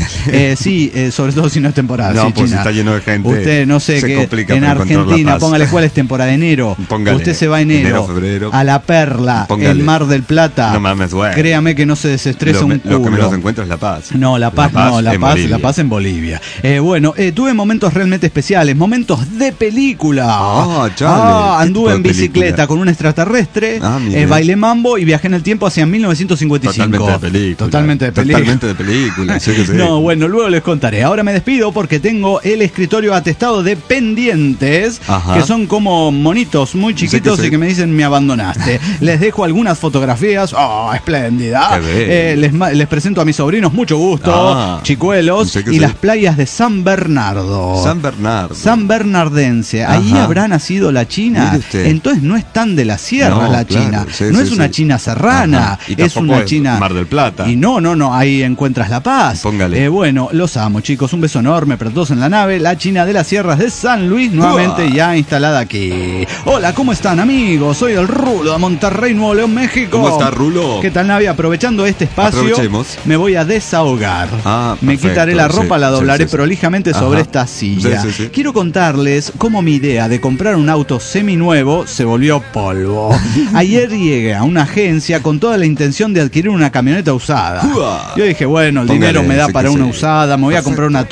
Speaker 3: Sobre todo si no es temporada.
Speaker 4: No,
Speaker 3: sí,
Speaker 4: pues
Speaker 3: China.
Speaker 4: Está lleno de gente.
Speaker 3: Usted no sé qué. En Argentina, póngale cuál es temporada, enero. Usted se va enero,
Speaker 4: febrero.
Speaker 3: a La Perla, el Mar del Plata.
Speaker 4: No mames, güey.
Speaker 3: Créame que no se desestresa un culo.
Speaker 4: Lo que menos encuentro es La Paz.
Speaker 3: No, La Paz en Bolivia. Tuve momentos realmente especiales, momentos de película. Anduve en bicicleta con un extraterrestre, bailé mambo y viajé en el tiempo hacia 1955. Totalmente de película.
Speaker 4: Sí.
Speaker 3: No, bueno, luego les contaré. Ahora me despido porque tengo el escritorio atestado de pendientes, que son como monitos muy chiquitos y que me dicen me abandonaste. Les dejo algunas fotografías. Espléndida. Les presento a mis sobrinos, mucho gusto, chicuelos, y las playas de San Bernardo. San Bernardense. Ahí habrá nacido la China. Entonces no es tan de la sierra la China. No es una China serrana, es una China
Speaker 4: Mar del Plata.
Speaker 3: Y no, ahí encuentras la paz.
Speaker 4: Póngale.
Speaker 3: Bueno, los amo, chicos. Un beso enorme para todos en la nave. La China de las Sierras de San Luis, nuevamente ya instalada aquí. Hola, ¿cómo están, amigos? Soy el Rulo de Monterrey, Nuevo León, México.
Speaker 4: ¿Cómo está, Rulo?
Speaker 3: ¿Qué tal, nave? Aprovechando este espacio, me voy a desahogar. Me quitaré la ropa, la doblaré prolijamente sobre esta silla. Quiero contarles cómo mi idea de comprar un auto seminuevo se volvió polvo. Ayer llegué a una agencia con toda la intención de adquirir una camioneta usada. Yo dije, bueno, el dinero me da para una usada, me voy a comprar una troca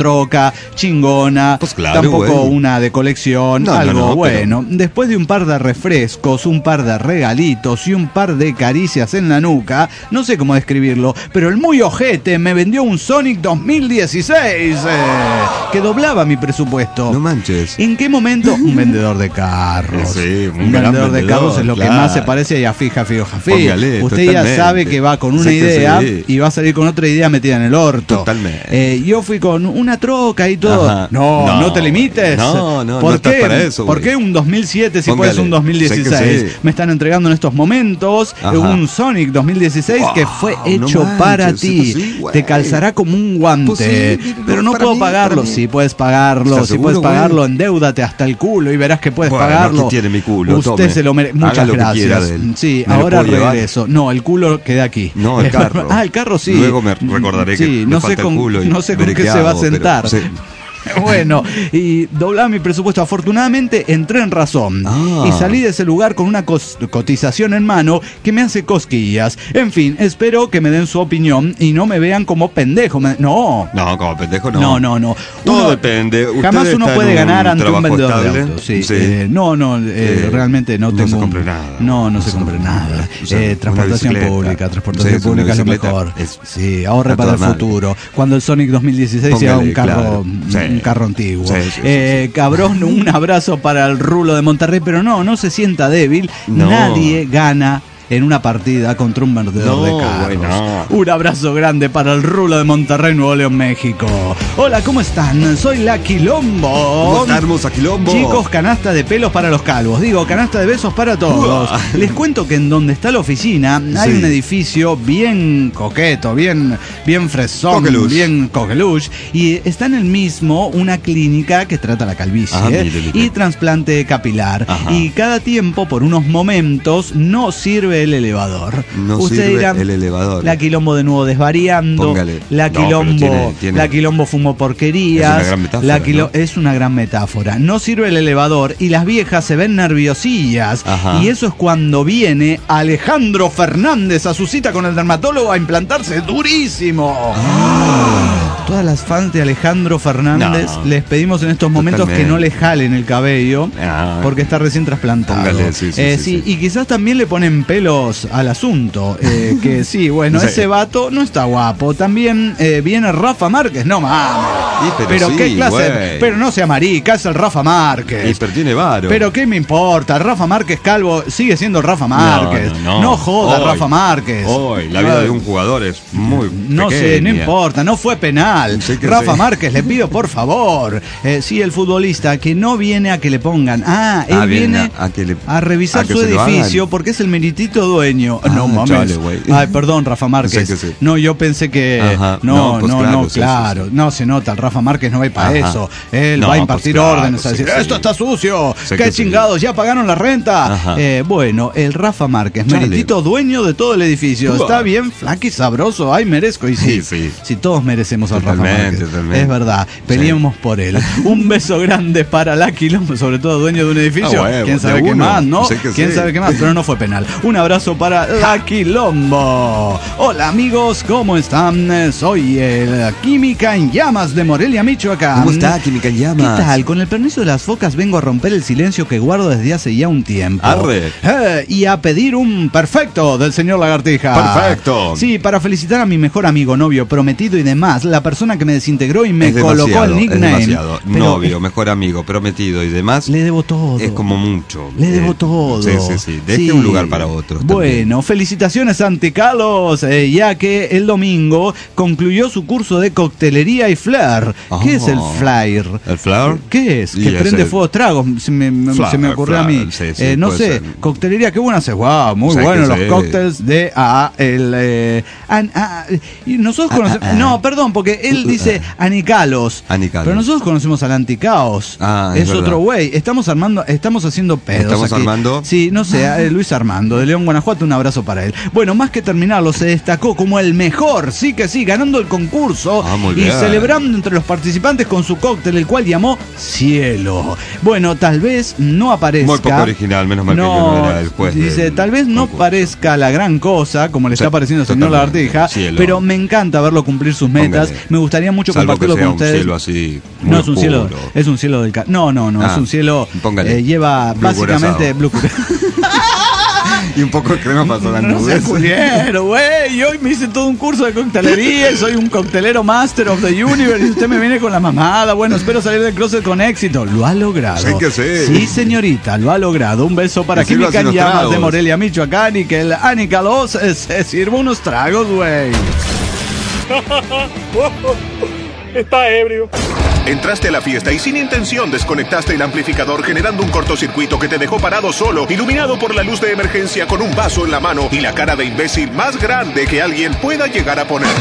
Speaker 3: troca chingona,
Speaker 4: pues claro,
Speaker 3: tampoco una de colección, algo bueno. Pero... Después de un par de refrescos, un par de regalitos y un par de caricias en la nuca, no sé cómo describirlo, pero el muy ojete me vendió un Sonic 2016 que doblaba mi presupuesto.
Speaker 4: No manches.
Speaker 3: ¿En qué momento? Un vendedor de carros.
Speaker 4: Sí,
Speaker 3: un vendedor de carros es lo que más se parece a Jafí. Usted
Speaker 4: totalmente.
Speaker 3: Ya sabe que va con una idea y va a salir con otra idea metida en el orto.
Speaker 4: Totalmente.
Speaker 3: Yo fui con una troca y todo. No te limites.
Speaker 4: No,
Speaker 3: ¿Por qué?
Speaker 4: Para eso,
Speaker 3: ¿Por qué un 2007 si puedes un 2016? Me están entregando en estos momentos un Sonic 2016 que fue hecho para ti. Sí, te calzará como un guante. Pues sí, pero no puedo pagarlo. Sí, puedes pagarlo. Si puedes pagarlo, endeúdate hasta el culo y verás que puedes pagarlo.
Speaker 4: Aquí tiene mi culo.
Speaker 3: Usted se lo merece. Muchas gracias. Sí, ahora regreso. No, el culo queda aquí.
Speaker 4: No, el carro.
Speaker 3: El carro sí.
Speaker 4: Luego me recordaré que me falta el culo.
Speaker 3: No sé con qué se va a sentar. Bueno, y doblaba mi presupuesto. Afortunadamente entré en razón y salí de ese lugar con una cotización en mano que me hace cosquillas. En fin, espero que me den su opinión y no me vean como pendejo.
Speaker 4: No, como pendejo no.
Speaker 3: No.
Speaker 4: Todo depende.
Speaker 3: Jamás uno puede ganar ante un vendedor de autos. Sí. Realmente no tengo.
Speaker 4: No se compre nada.
Speaker 3: No se compre nada. Transportación pública es lo mejor. Sí, ahorre para el futuro. Cuando el Sonic 2016 sea un carro. Un carro antiguo. Cabrón, un abrazo para el Rulo de Monterrey, pero no se sienta débil. Nadie gana en una partida contra un vendedor de carros. Un abrazo grande para el Rulo de Monterrey, Nuevo León, México. Hola, ¿cómo están? Soy La Quilombo.
Speaker 4: ¿Cómo está, hermosa Quilombo?
Speaker 3: Chicos, canasta de pelos para los calvos. Digo, canasta de besos para todos. Les cuento que en donde está la oficina hay un edificio bien coqueto, bien fresón, bien coqueluche. Y está en el mismo una clínica que trata la calvicie y trasplante capilar. Y cada tiempo, por unos momentos, no sirve el elevador. Usted dirá,
Speaker 4: el elevador.
Speaker 3: La Quilombo de nuevo desvariando.
Speaker 4: Póngale.
Speaker 3: La Quilombo, la Quilombo fumó porquerías.
Speaker 4: Es una gran metáfora.
Speaker 3: Es una gran metáfora. No sirve el elevador y las viejas se ven nerviosillas. Y eso es cuando viene Alejandro Fernández a su cita con el dermatólogo a implantarse durísimo. Todas las fans de Alejandro Fernández les pedimos en estos momentos que no le jalen el cabello porque está recién trasplantado.
Speaker 4: Póngale,
Speaker 3: sí. Y quizás también le ponen pelos al asunto. Que sí, bueno, ese vato no está guapo. También viene Rafa Márquez, no mames. Pero qué clase, pero no sea marica, es el Rafa Márquez.
Speaker 4: Pero tiene varo.
Speaker 3: Pero qué me importa, Rafa Márquez calvo sigue siendo Rafa Márquez. No joda, Rafa Márquez.
Speaker 4: La vida de un jugador es muy
Speaker 3: no
Speaker 4: pequeña.
Speaker 3: Sé, no importa, no fue penal. Rafa Márquez, le pido por favor. Sí, el futbolista que no viene a que le pongan. Él viene a revisar su edificio porque es el meritito dueño. No mames. Perdón, Rafa Márquez. No, yo pensé que. Claro. No se nota, el Rafa Márquez no va para eso. Él va a impartir órdenes, a decir, esto está sucio. ¿Qué chingados? ¿Ya pagaron la renta? Bueno, el Rafa Márquez, meritito dueño de todo el edificio. Está bien, flaco y sabroso. Merezco. Y sí, si todos merecemos al Rafa Márquez. Es verdad, peleemos por él. Un beso grande para La Quilombo, sobre todo dueño de un edificio. ¿Quién sabe qué más, no? ¿Quién sabe qué más? Pero no fue penal. Un abrazo para La Quilombo. Hola amigos, ¿cómo están? Soy el Química en Llamas de Morelia, Michoacán.
Speaker 4: ¿Cómo está, Química en Llamas?
Speaker 3: ¿Qué tal? Con el permiso de las focas vengo a romper el silencio que guardo desde hace ya un tiempo. Y a pedir un perfecto del señor Lagartija.
Speaker 4: Perfecto.
Speaker 3: Sí, para felicitar a mi mejor amigo, novio, prometido y demás, la persona que me desintegró y me colocó el nickname.
Speaker 4: Novio, mejor amigo, prometido y demás.
Speaker 3: Le debo todo.
Speaker 4: Es como mucho.
Speaker 3: Le debo todo.
Speaker 4: Sí. Deje un lugar para otros.
Speaker 3: Bueno, felicitaciones Santi Carlos, ya que el domingo concluyó su curso de coctelería y flair. ¿Qué es el flair?
Speaker 4: ¿El flair?
Speaker 3: ¿Qué es? Que prende fuego tragos. Se me ocurrió a mí. No sé, ser. Coctelería, qué buena hace. Wow, muy bueno los cócteles de y nosotros conocemos. No, perdón, porque él dice Anicalos. Pero nosotros conocemos al Anticaos. Es otro güey. Estamos haciendo pedos.
Speaker 4: ¿Estamos armando?
Speaker 3: Sí, no sé, Luis Armando, de León, Guanajuato, un abrazo para él. Bueno, más que terminarlo, se destacó como el mejor, sí que sí, ganando el concurso y celebrando entre los participantes con su cóctel, el cual llamó Cielo. Bueno, tal vez no aparezca.
Speaker 4: Muy poco original, menos mal que yo no era el juez.
Speaker 3: Dice, tal vez no parezca la gran cosa, como le está pareciendo al señor Lagartija, pero me encanta verlo cumplir sus metas. Me gustaría mucho
Speaker 4: Salvo
Speaker 3: compartirlo
Speaker 4: que sea
Speaker 3: con ustedes.
Speaker 4: Un cielo así, muy
Speaker 3: no es un
Speaker 4: oscuro.
Speaker 3: cielo, es un cielo del no, es un cielo lleva
Speaker 4: blue
Speaker 3: básicamente blue
Speaker 4: y un poco de crema pasó las
Speaker 3: no
Speaker 4: nubes.
Speaker 3: sé, culero, güey. Hoy me hice todo un curso de coctelería y soy un coctelero master of the universe y usted me viene con la mamada. Bueno, espero salir del closet con éxito. Lo ha logrado.
Speaker 4: Sí que sí.
Speaker 3: Sí, señorita, lo ha logrado. Un beso para Química en Llamas de Morelia, Michoacán, y que el Anica Los se sirva unos tragos, güey.
Speaker 1: Está ebrio.
Speaker 2: Entraste a la fiesta y sin intención desconectaste el amplificador, generando un cortocircuito que te dejó parado solo, iluminado por la luz de emergencia, con un vaso en la mano y la cara de imbécil más grande que alguien pueda llegar a poner.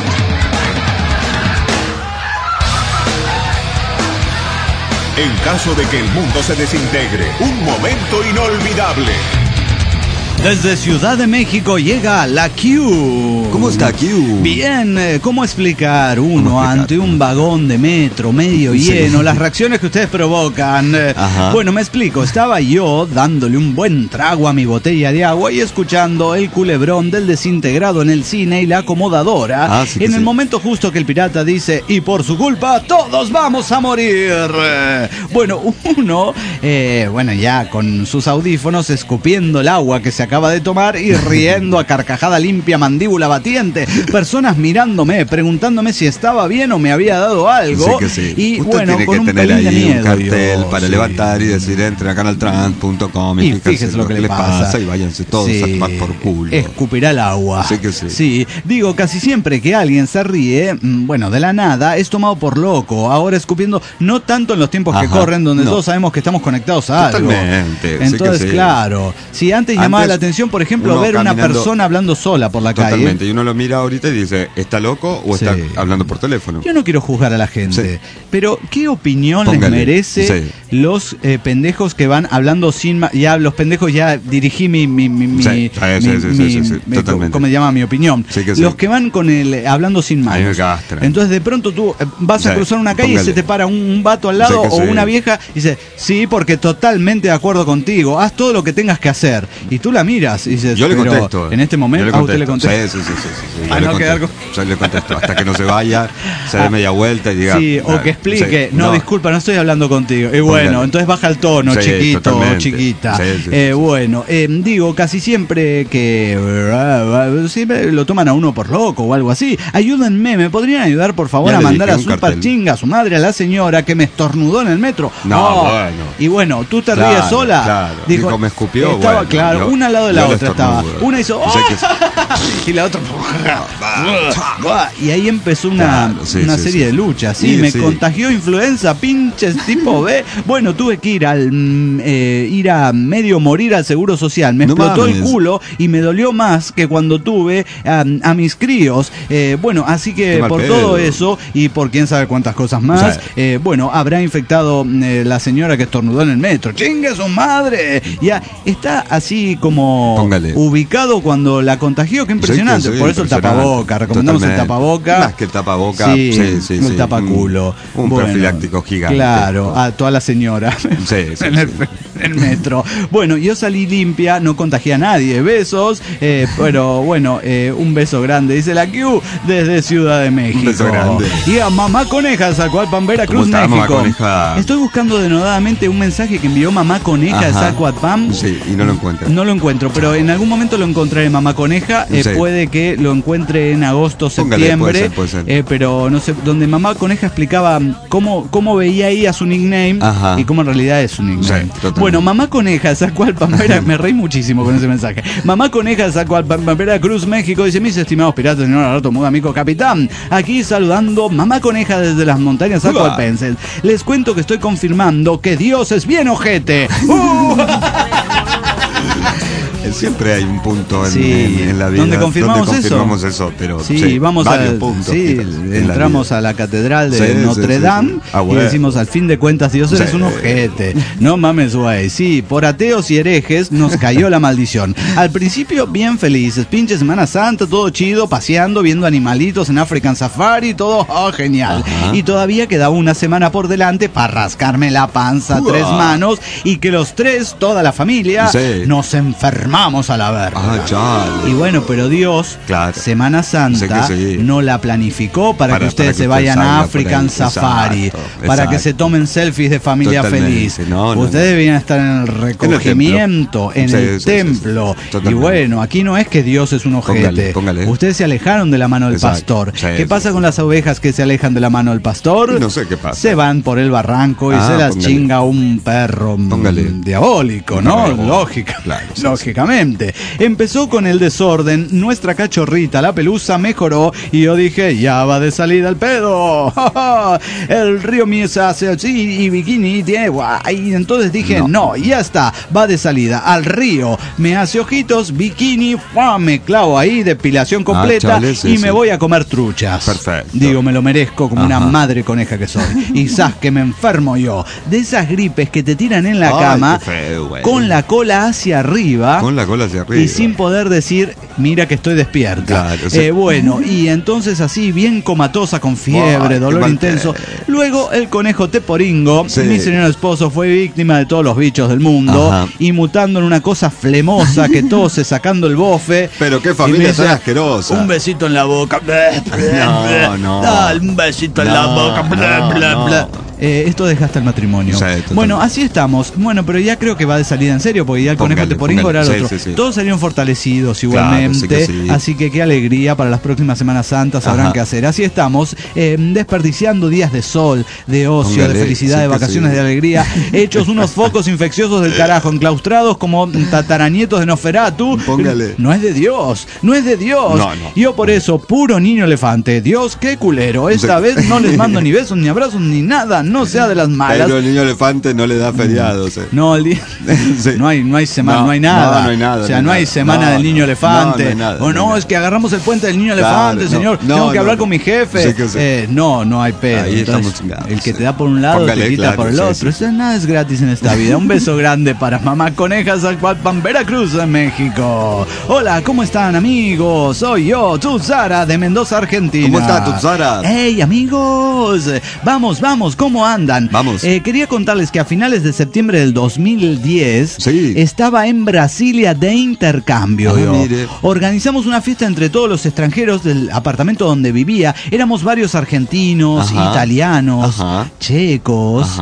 Speaker 2: En caso de que el mundo se desintegre, un momento inolvidable.
Speaker 3: Desde Ciudad de México llega la Q.
Speaker 4: ¿Cómo está Q?
Speaker 3: Bien, ¿cómo explicar uno ante un vagón de metro medio lleno las reacciones que ustedes provocan? Bueno, me explico. Estaba yo dándole un buen trago a mi botella de agua y escuchando el culebrón del desintegrado en el cine y la acomodadora. En el momento justo que el pirata dice, y por su culpa todos vamos a morir. Bueno, uno, ya con sus audífonos escupiendo el agua que se acaba de tomar y riendo a carcajada limpia, mandíbula batiente, personas mirándome, preguntándome si estaba bien o me había dado algo. Y
Speaker 4: usted
Speaker 3: bueno,
Speaker 4: tiene
Speaker 3: con
Speaker 4: que
Speaker 3: un
Speaker 4: tener
Speaker 3: pelín de
Speaker 2: ahí
Speaker 3: miedo,
Speaker 2: un cartel para levantar y decir, entre a canaltrans.com y
Speaker 3: fíjese lo que le pasa
Speaker 2: y váyanse todos a tomar por culo.
Speaker 3: Escupirá el agua. Sí, digo, casi siempre que alguien se ríe, de la nada, es tomado por loco. Ahora escupiendo, no tanto en los tiempos que corren, donde todos sabemos que estamos conectados a algo.
Speaker 2: Totalmente.
Speaker 3: Entonces, claro, si antes llamaba la atención, por ejemplo, ver una persona hablando sola por la calle.
Speaker 4: Totalmente, y uno lo mira ahorita y dice, ¿está loco o está hablando por teléfono?
Speaker 3: Yo no quiero juzgar a la gente, pero ¿qué opinión les merece los pendejos que van hablando sin... los pendejos ya dirigí
Speaker 4: totalmente.
Speaker 3: ¿cómo se llama? Mi opinión. Los que van con hablando sin manos.
Speaker 4: A mí me castran.
Speaker 3: Entonces de pronto tú vas a cruzar una calle y se te para un vato al lado o una vieja y dice, sí, porque totalmente de acuerdo contigo, haz todo lo que tengas que hacer. Y tú la miras y dices,
Speaker 4: yo le contesto.
Speaker 3: En este momento a usted le contesto.
Speaker 4: Sí. Yo le contesto hasta que no se vaya, se dé media vuelta y diga.
Speaker 3: Sí, o que explique, disculpa, no estoy hablando contigo. Y bueno, entonces baja el tono, chiquito o chiquita. Digo, casi siempre que lo toman a uno por loco o algo así. Ayúdenme, ¿me podrían ayudar por favor a mandar a Super Chinga, a su madre, a la señora que me estornudó en el metro? Y bueno, tú te ríes sola.
Speaker 4: Claro. Dijo, me escupió.
Speaker 3: Estaba claro, una al lado de la otra estaba. Una hizo y la otra y ahí empezó una serie de luchas. Me contagió influenza, pinches tipo B. Bueno, tuve que ir a medio morir al Seguro Social. Me explotó el culo y me dolió más que cuando tuve a mis críos. Así que por todo eso y por quién sabe cuántas cosas más, habrá infectado la señora que estornudó en el metro. ¡Chingue su madre! Ya está así como ubicado cuando la contagió. Qué impresionante. Por eso el tapaboca. Recomendamos el tapaboca.
Speaker 4: Más que el tapaboca.
Speaker 3: El tapaculo.
Speaker 4: Un profiláctico gigante.
Speaker 3: Claro, a toda la señora en el metro. Bueno, yo salí limpia, no contagié a nadie. Besos, un beso grande, dice la Q desde Ciudad de México.
Speaker 4: Un beso grande.
Speaker 3: Y a Mamá Coneja, Zacualpan, Veracruz, México. Estoy buscando denodadamente un mensaje que envió Mamá Coneja de Zacualpan.
Speaker 4: Sí, y no lo encuentro.
Speaker 3: No lo encuentro, pero en algún momento lo encontraré, Mamá Coneja. Puede que lo encuentre en agosto, septiembre. Puede ser. Pero no sé, donde Mamá Coneja explicaba cómo veía ella su nickname y cómo en realidad es su nickname. Bueno, Mamá Coneja, Zacualpan, me reí muchísimo con ese mensaje. Mamá Coneja, Zacualpan, Veracruz, México, dice: mis estimados piratas, señor Alberto Muda, amigo capitán, aquí saludando Mamá Coneja desde las montañas zacualpenses. Les cuento que estoy confirmando que Dios es bien ojete.
Speaker 4: Siempre hay un punto en la vida
Speaker 3: donde confirmamos
Speaker 4: eso, pero
Speaker 3: vamos
Speaker 4: puntos,
Speaker 3: entramos a la catedral de Notre Dame y decimos: al fin de cuentas Dios es un ojete. No mames, güey. Sí, por ateos y herejes nos cayó la maldición. Al principio bien felices, pinche Semana Santa, todo chido, paseando, viendo animalitos en African Safari, todo genial. Y todavía quedaba una semana por delante para rascarme la panza a 3 manos y que los 3, toda la familia, nos enfermamos vamos a la verga. Y bueno, pero Dios, Semana Santa, no la planificó para que ustedes se vayan a African Safari, para que se tomen selfies de familia feliz. Ustedes debían estar en el recogimiento, en el templo. Y bueno, aquí no es que Dios es un ojete. Ustedes se alejaron de la mano del pastor. ¿Qué pasa con las ovejas que se alejan de la mano del pastor?
Speaker 4: No sé qué pasa.
Speaker 3: Se van por el barranco y se las chinga un perro diabólico, ¿no? Lógicamente. Empezó con el desorden, nuestra cachorrita, la pelusa, mejoró y yo dije, ya va de salida el pedo. El río mío se hace así y bikini tiene guay. Entonces dije, no, ya está, va de salida al río, me hace ojitos, bikini, me clavo ahí, depilación completa y me voy a comer truchas.
Speaker 4: Perfecto.
Speaker 3: Digo, me lo merezco como una madre coneja que soy. Y sabes que me enfermo yo de esas gripes que te tiran en la cama con la cola hacia arriba. Y sin poder decir, mira que estoy despierta. Bueno, y entonces así bien comatosa, con fiebre, dolor intenso. Luego el conejo Teporingo, mi señor esposo, fue víctima de todos los bichos del mundo y mutando en una cosa flemosa que tose sacando el bofe.
Speaker 4: Pero qué familia tan asquerosa.
Speaker 3: Un besito en la boca. Un besito en la boca. Esto desgasta el matrimonio. Bueno, así estamos. Bueno, pero ya creo que va de salida en serio, porque ya el conejo Teporingo era el otro. Todos salieron fortalecidos igualmente. Así que qué alegría para las próximas Semanas Santas, sabrán qué hacer. Así estamos, desperdiciando días de sol, de ocio, de felicidad, de vacaciones, de alegría, hechos unos focos infecciosos del carajo, enclaustrados como tataranietos de Nosferatu. No es de Dios, no es de Dios. Yo por eso, puro niño elefante. Dios, qué culero. Esta vez no les mando ni besos, ni abrazos, ni nada. No sea de las malas.
Speaker 4: Pero el niño elefante no le da feriados.
Speaker 3: No, no hay semana, no hay nada. O sea, no hay semana del niño elefante. Es que agarramos el puente del niño elefante, señor. Tengo que hablar con mi jefe. No hay pedo. Entonces, el que te da por un lado te quita por el otro. Eso nada es gratis en esta vida. Un beso grande para mamá conejas al Cualpan, Veracruz, en México. Hola, ¿cómo están, amigos? Soy yo, Tutsara, de Mendoza, Argentina.
Speaker 4: ¿Cómo está, Tutsara?
Speaker 3: Hey, amigos. Vamos, ¿cómo andan?
Speaker 4: Vamos.
Speaker 3: Quería contarles que a finales de septiembre del 2010 estaba en Brasilia de intercambio. Organizamos una fiesta entre todos los extranjeros del apartamento donde vivía. Éramos varios argentinos, italianos, checos,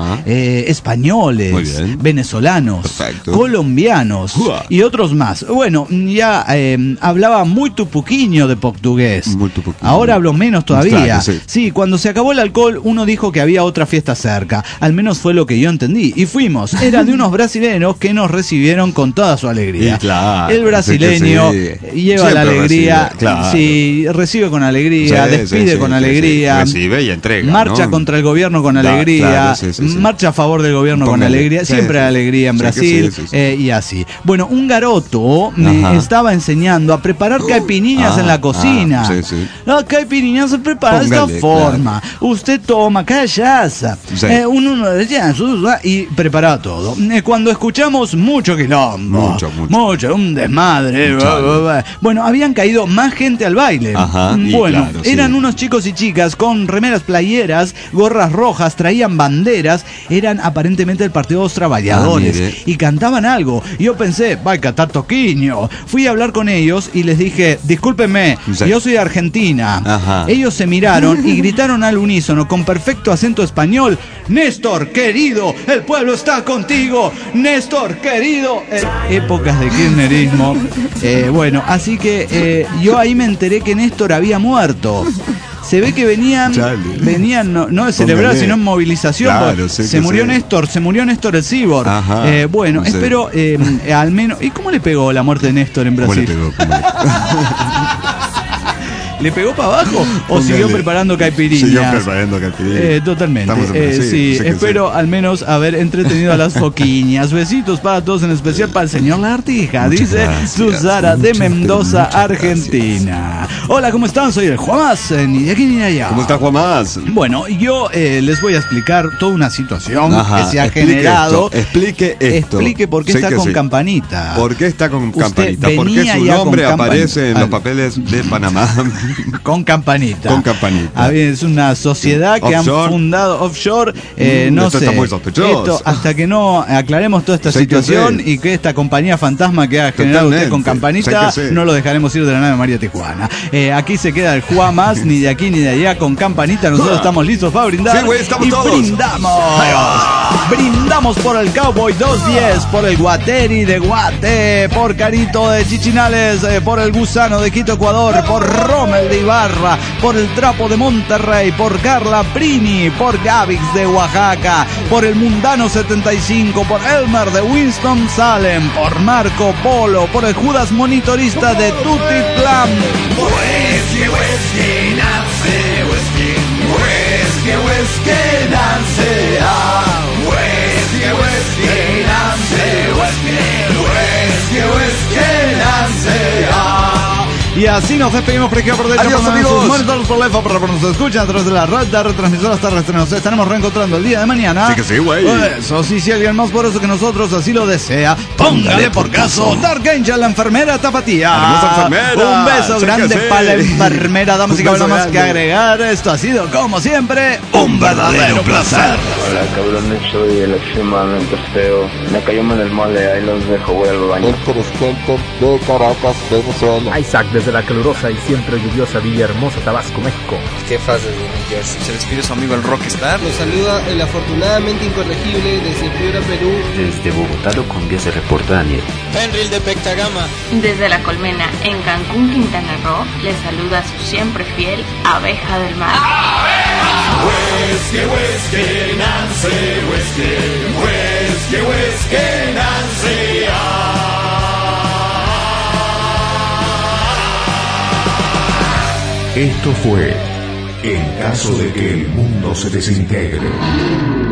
Speaker 3: españoles, venezolanos, colombianos y otros más. Bueno, ya hablaba muy tupuquiño de portugués. Ahora hablo menos todavía. Sí, cuando se acabó el alcohol, uno dijo que había otra fiesta cerca. Al menos fue lo que yo entendí. Y fuimos. Era de unos brasileños que nos recibieron con toda su alegría. El brasileño lleva la alegría. Recibe con alegría, despide con alegría.
Speaker 4: Recibe y entrega.
Speaker 3: Marcha contra el gobierno con alegría. Marcha a favor del gobierno con alegría. Siempre hay alegría en Brasil. Y así. Bueno, un garoto me estaba enseñando a preparar caipiriñas en la cocina. Las caipiriñas se preparan de esta forma. Usted toma cachaza, uno de y preparaba todo. Cuando escuchamos mucho quilombo, mucho, un desmadre. Bueno, habían caído más gente al baile. Bueno, eran unos chicos y chicas con remeras playeras, gorras rojas, traían banderas, eran aparentemente el Partido de los Trabajadores y cantaban algo. Yo pensé, va a cantar toquiño. Fui a hablar con ellos y les dije, discúlpenme, yo soy de Argentina. Ellos se miraron y gritaron al unísono con perfecto acento español: Néstor, querido, el pueblo está contigo. Néstor, querido. Épocas de kirchnerismo. Bueno, así que yo ahí me enteré que Néstor había muerto. Se ve que venían no de celebrar, sino en movilización. Se murió Néstor el Cyborg. Bueno, espero al menos. ¿Y cómo le pegó la muerte de Néstor en Brasil? ¿Le pegó para abajo o siguió preparando caipiriñas?
Speaker 4: Siguió preparando caipiriñas.
Speaker 3: Totalmente. Espero al menos haber entretenido a las foquiñas. Besitos para todos, en especial para el señor Lagartija. Dice Tutsara de Mendoza, Argentina. Hola, ¿cómo están? Soy el Juanás, ni de aquí ni de allá.
Speaker 4: ¿Cómo está Juanás?
Speaker 3: Bueno, yo les voy a explicar toda una situación que se ha generado. Explique por qué está con campanita.
Speaker 4: ¿Por qué está con campanita? Porque su nombre aparece en los papeles de Panamá.
Speaker 3: Con campanita.
Speaker 4: Con campanita.
Speaker 3: Es una sociedad que han fundado offshore. No
Speaker 4: esto
Speaker 3: sé.
Speaker 4: Está muy sospechoso.
Speaker 3: Hasta que no aclaremos toda esta situación y que esta compañía fantasma que ha generado usted con campanita, no lo dejaremos ir de la nave María Tijuana. Aquí se queda el Juá más, ni de aquí ni de allá, con campanita. Nosotros estamos listos para brindar.
Speaker 4: Sí, güey, estamos todos.
Speaker 3: Brindamos. Brindamos por el Cowboy 210, por el Guateri de Guate, por Carito de Chichinales, por el Gusano de Quito, Ecuador, por Rommel de Ibarra, por el Trapo de Monterrey, por Carla Prini, por Gavix de Oaxaca, por el Mundano 75, por Elmer de Winston-Salem, por Marco Polo, por el Judas Monitorista de Tutitlán. Whisky, whisky, Nancy, whisky, whisky, whisky, Nancy, whisky, whisky, Nancy, whisky, whisky, Nancy, Y así nos despedimos por aquí por dentro.
Speaker 4: Adiós, amigos.
Speaker 3: Para nos escuchan a través de la red de retransmisoras terrestres. Nos estaremos reencontrando el día de mañana.
Speaker 4: Sí que sí, güey.
Speaker 3: Eso sí, si alguien más poderoso que nosotros así lo desea, póngale por caso. Dark Angel, la enfermera tapatía.
Speaker 4: Hermosa enfermera.
Speaker 3: Un beso grande para la enfermera. Damas y caballeros, más que agregar. Esto ha sido, como siempre, un verdadero placer.
Speaker 6: Hola, cabrones, soy el extremadamente feo. Me cayó en el mole, ahí los dejo, voy al baño.
Speaker 7: El presidente de Caracas, Venezuela.
Speaker 8: Isaac desde la calurosa y siempre lluviosa Villahermosa, Tabasco, México.
Speaker 9: Jefas desde New Jersey. Se despide su amigo el Rockstar.
Speaker 10: Los saluda el afortunadamente incorregible desde Piura, Perú.
Speaker 11: Desde Bogotá, Colombia, se reporta Daniel.
Speaker 10: Fenril de Pectagama.
Speaker 12: Desde La Colmena, en Cancún, Quintana Roo, les saluda su siempre fiel Abeja del Mar.
Speaker 2: Whisky, whisky, Nancy, whisky, whisky, whisky, Nancy. Esto fue En caso de que el mundo se desintegre.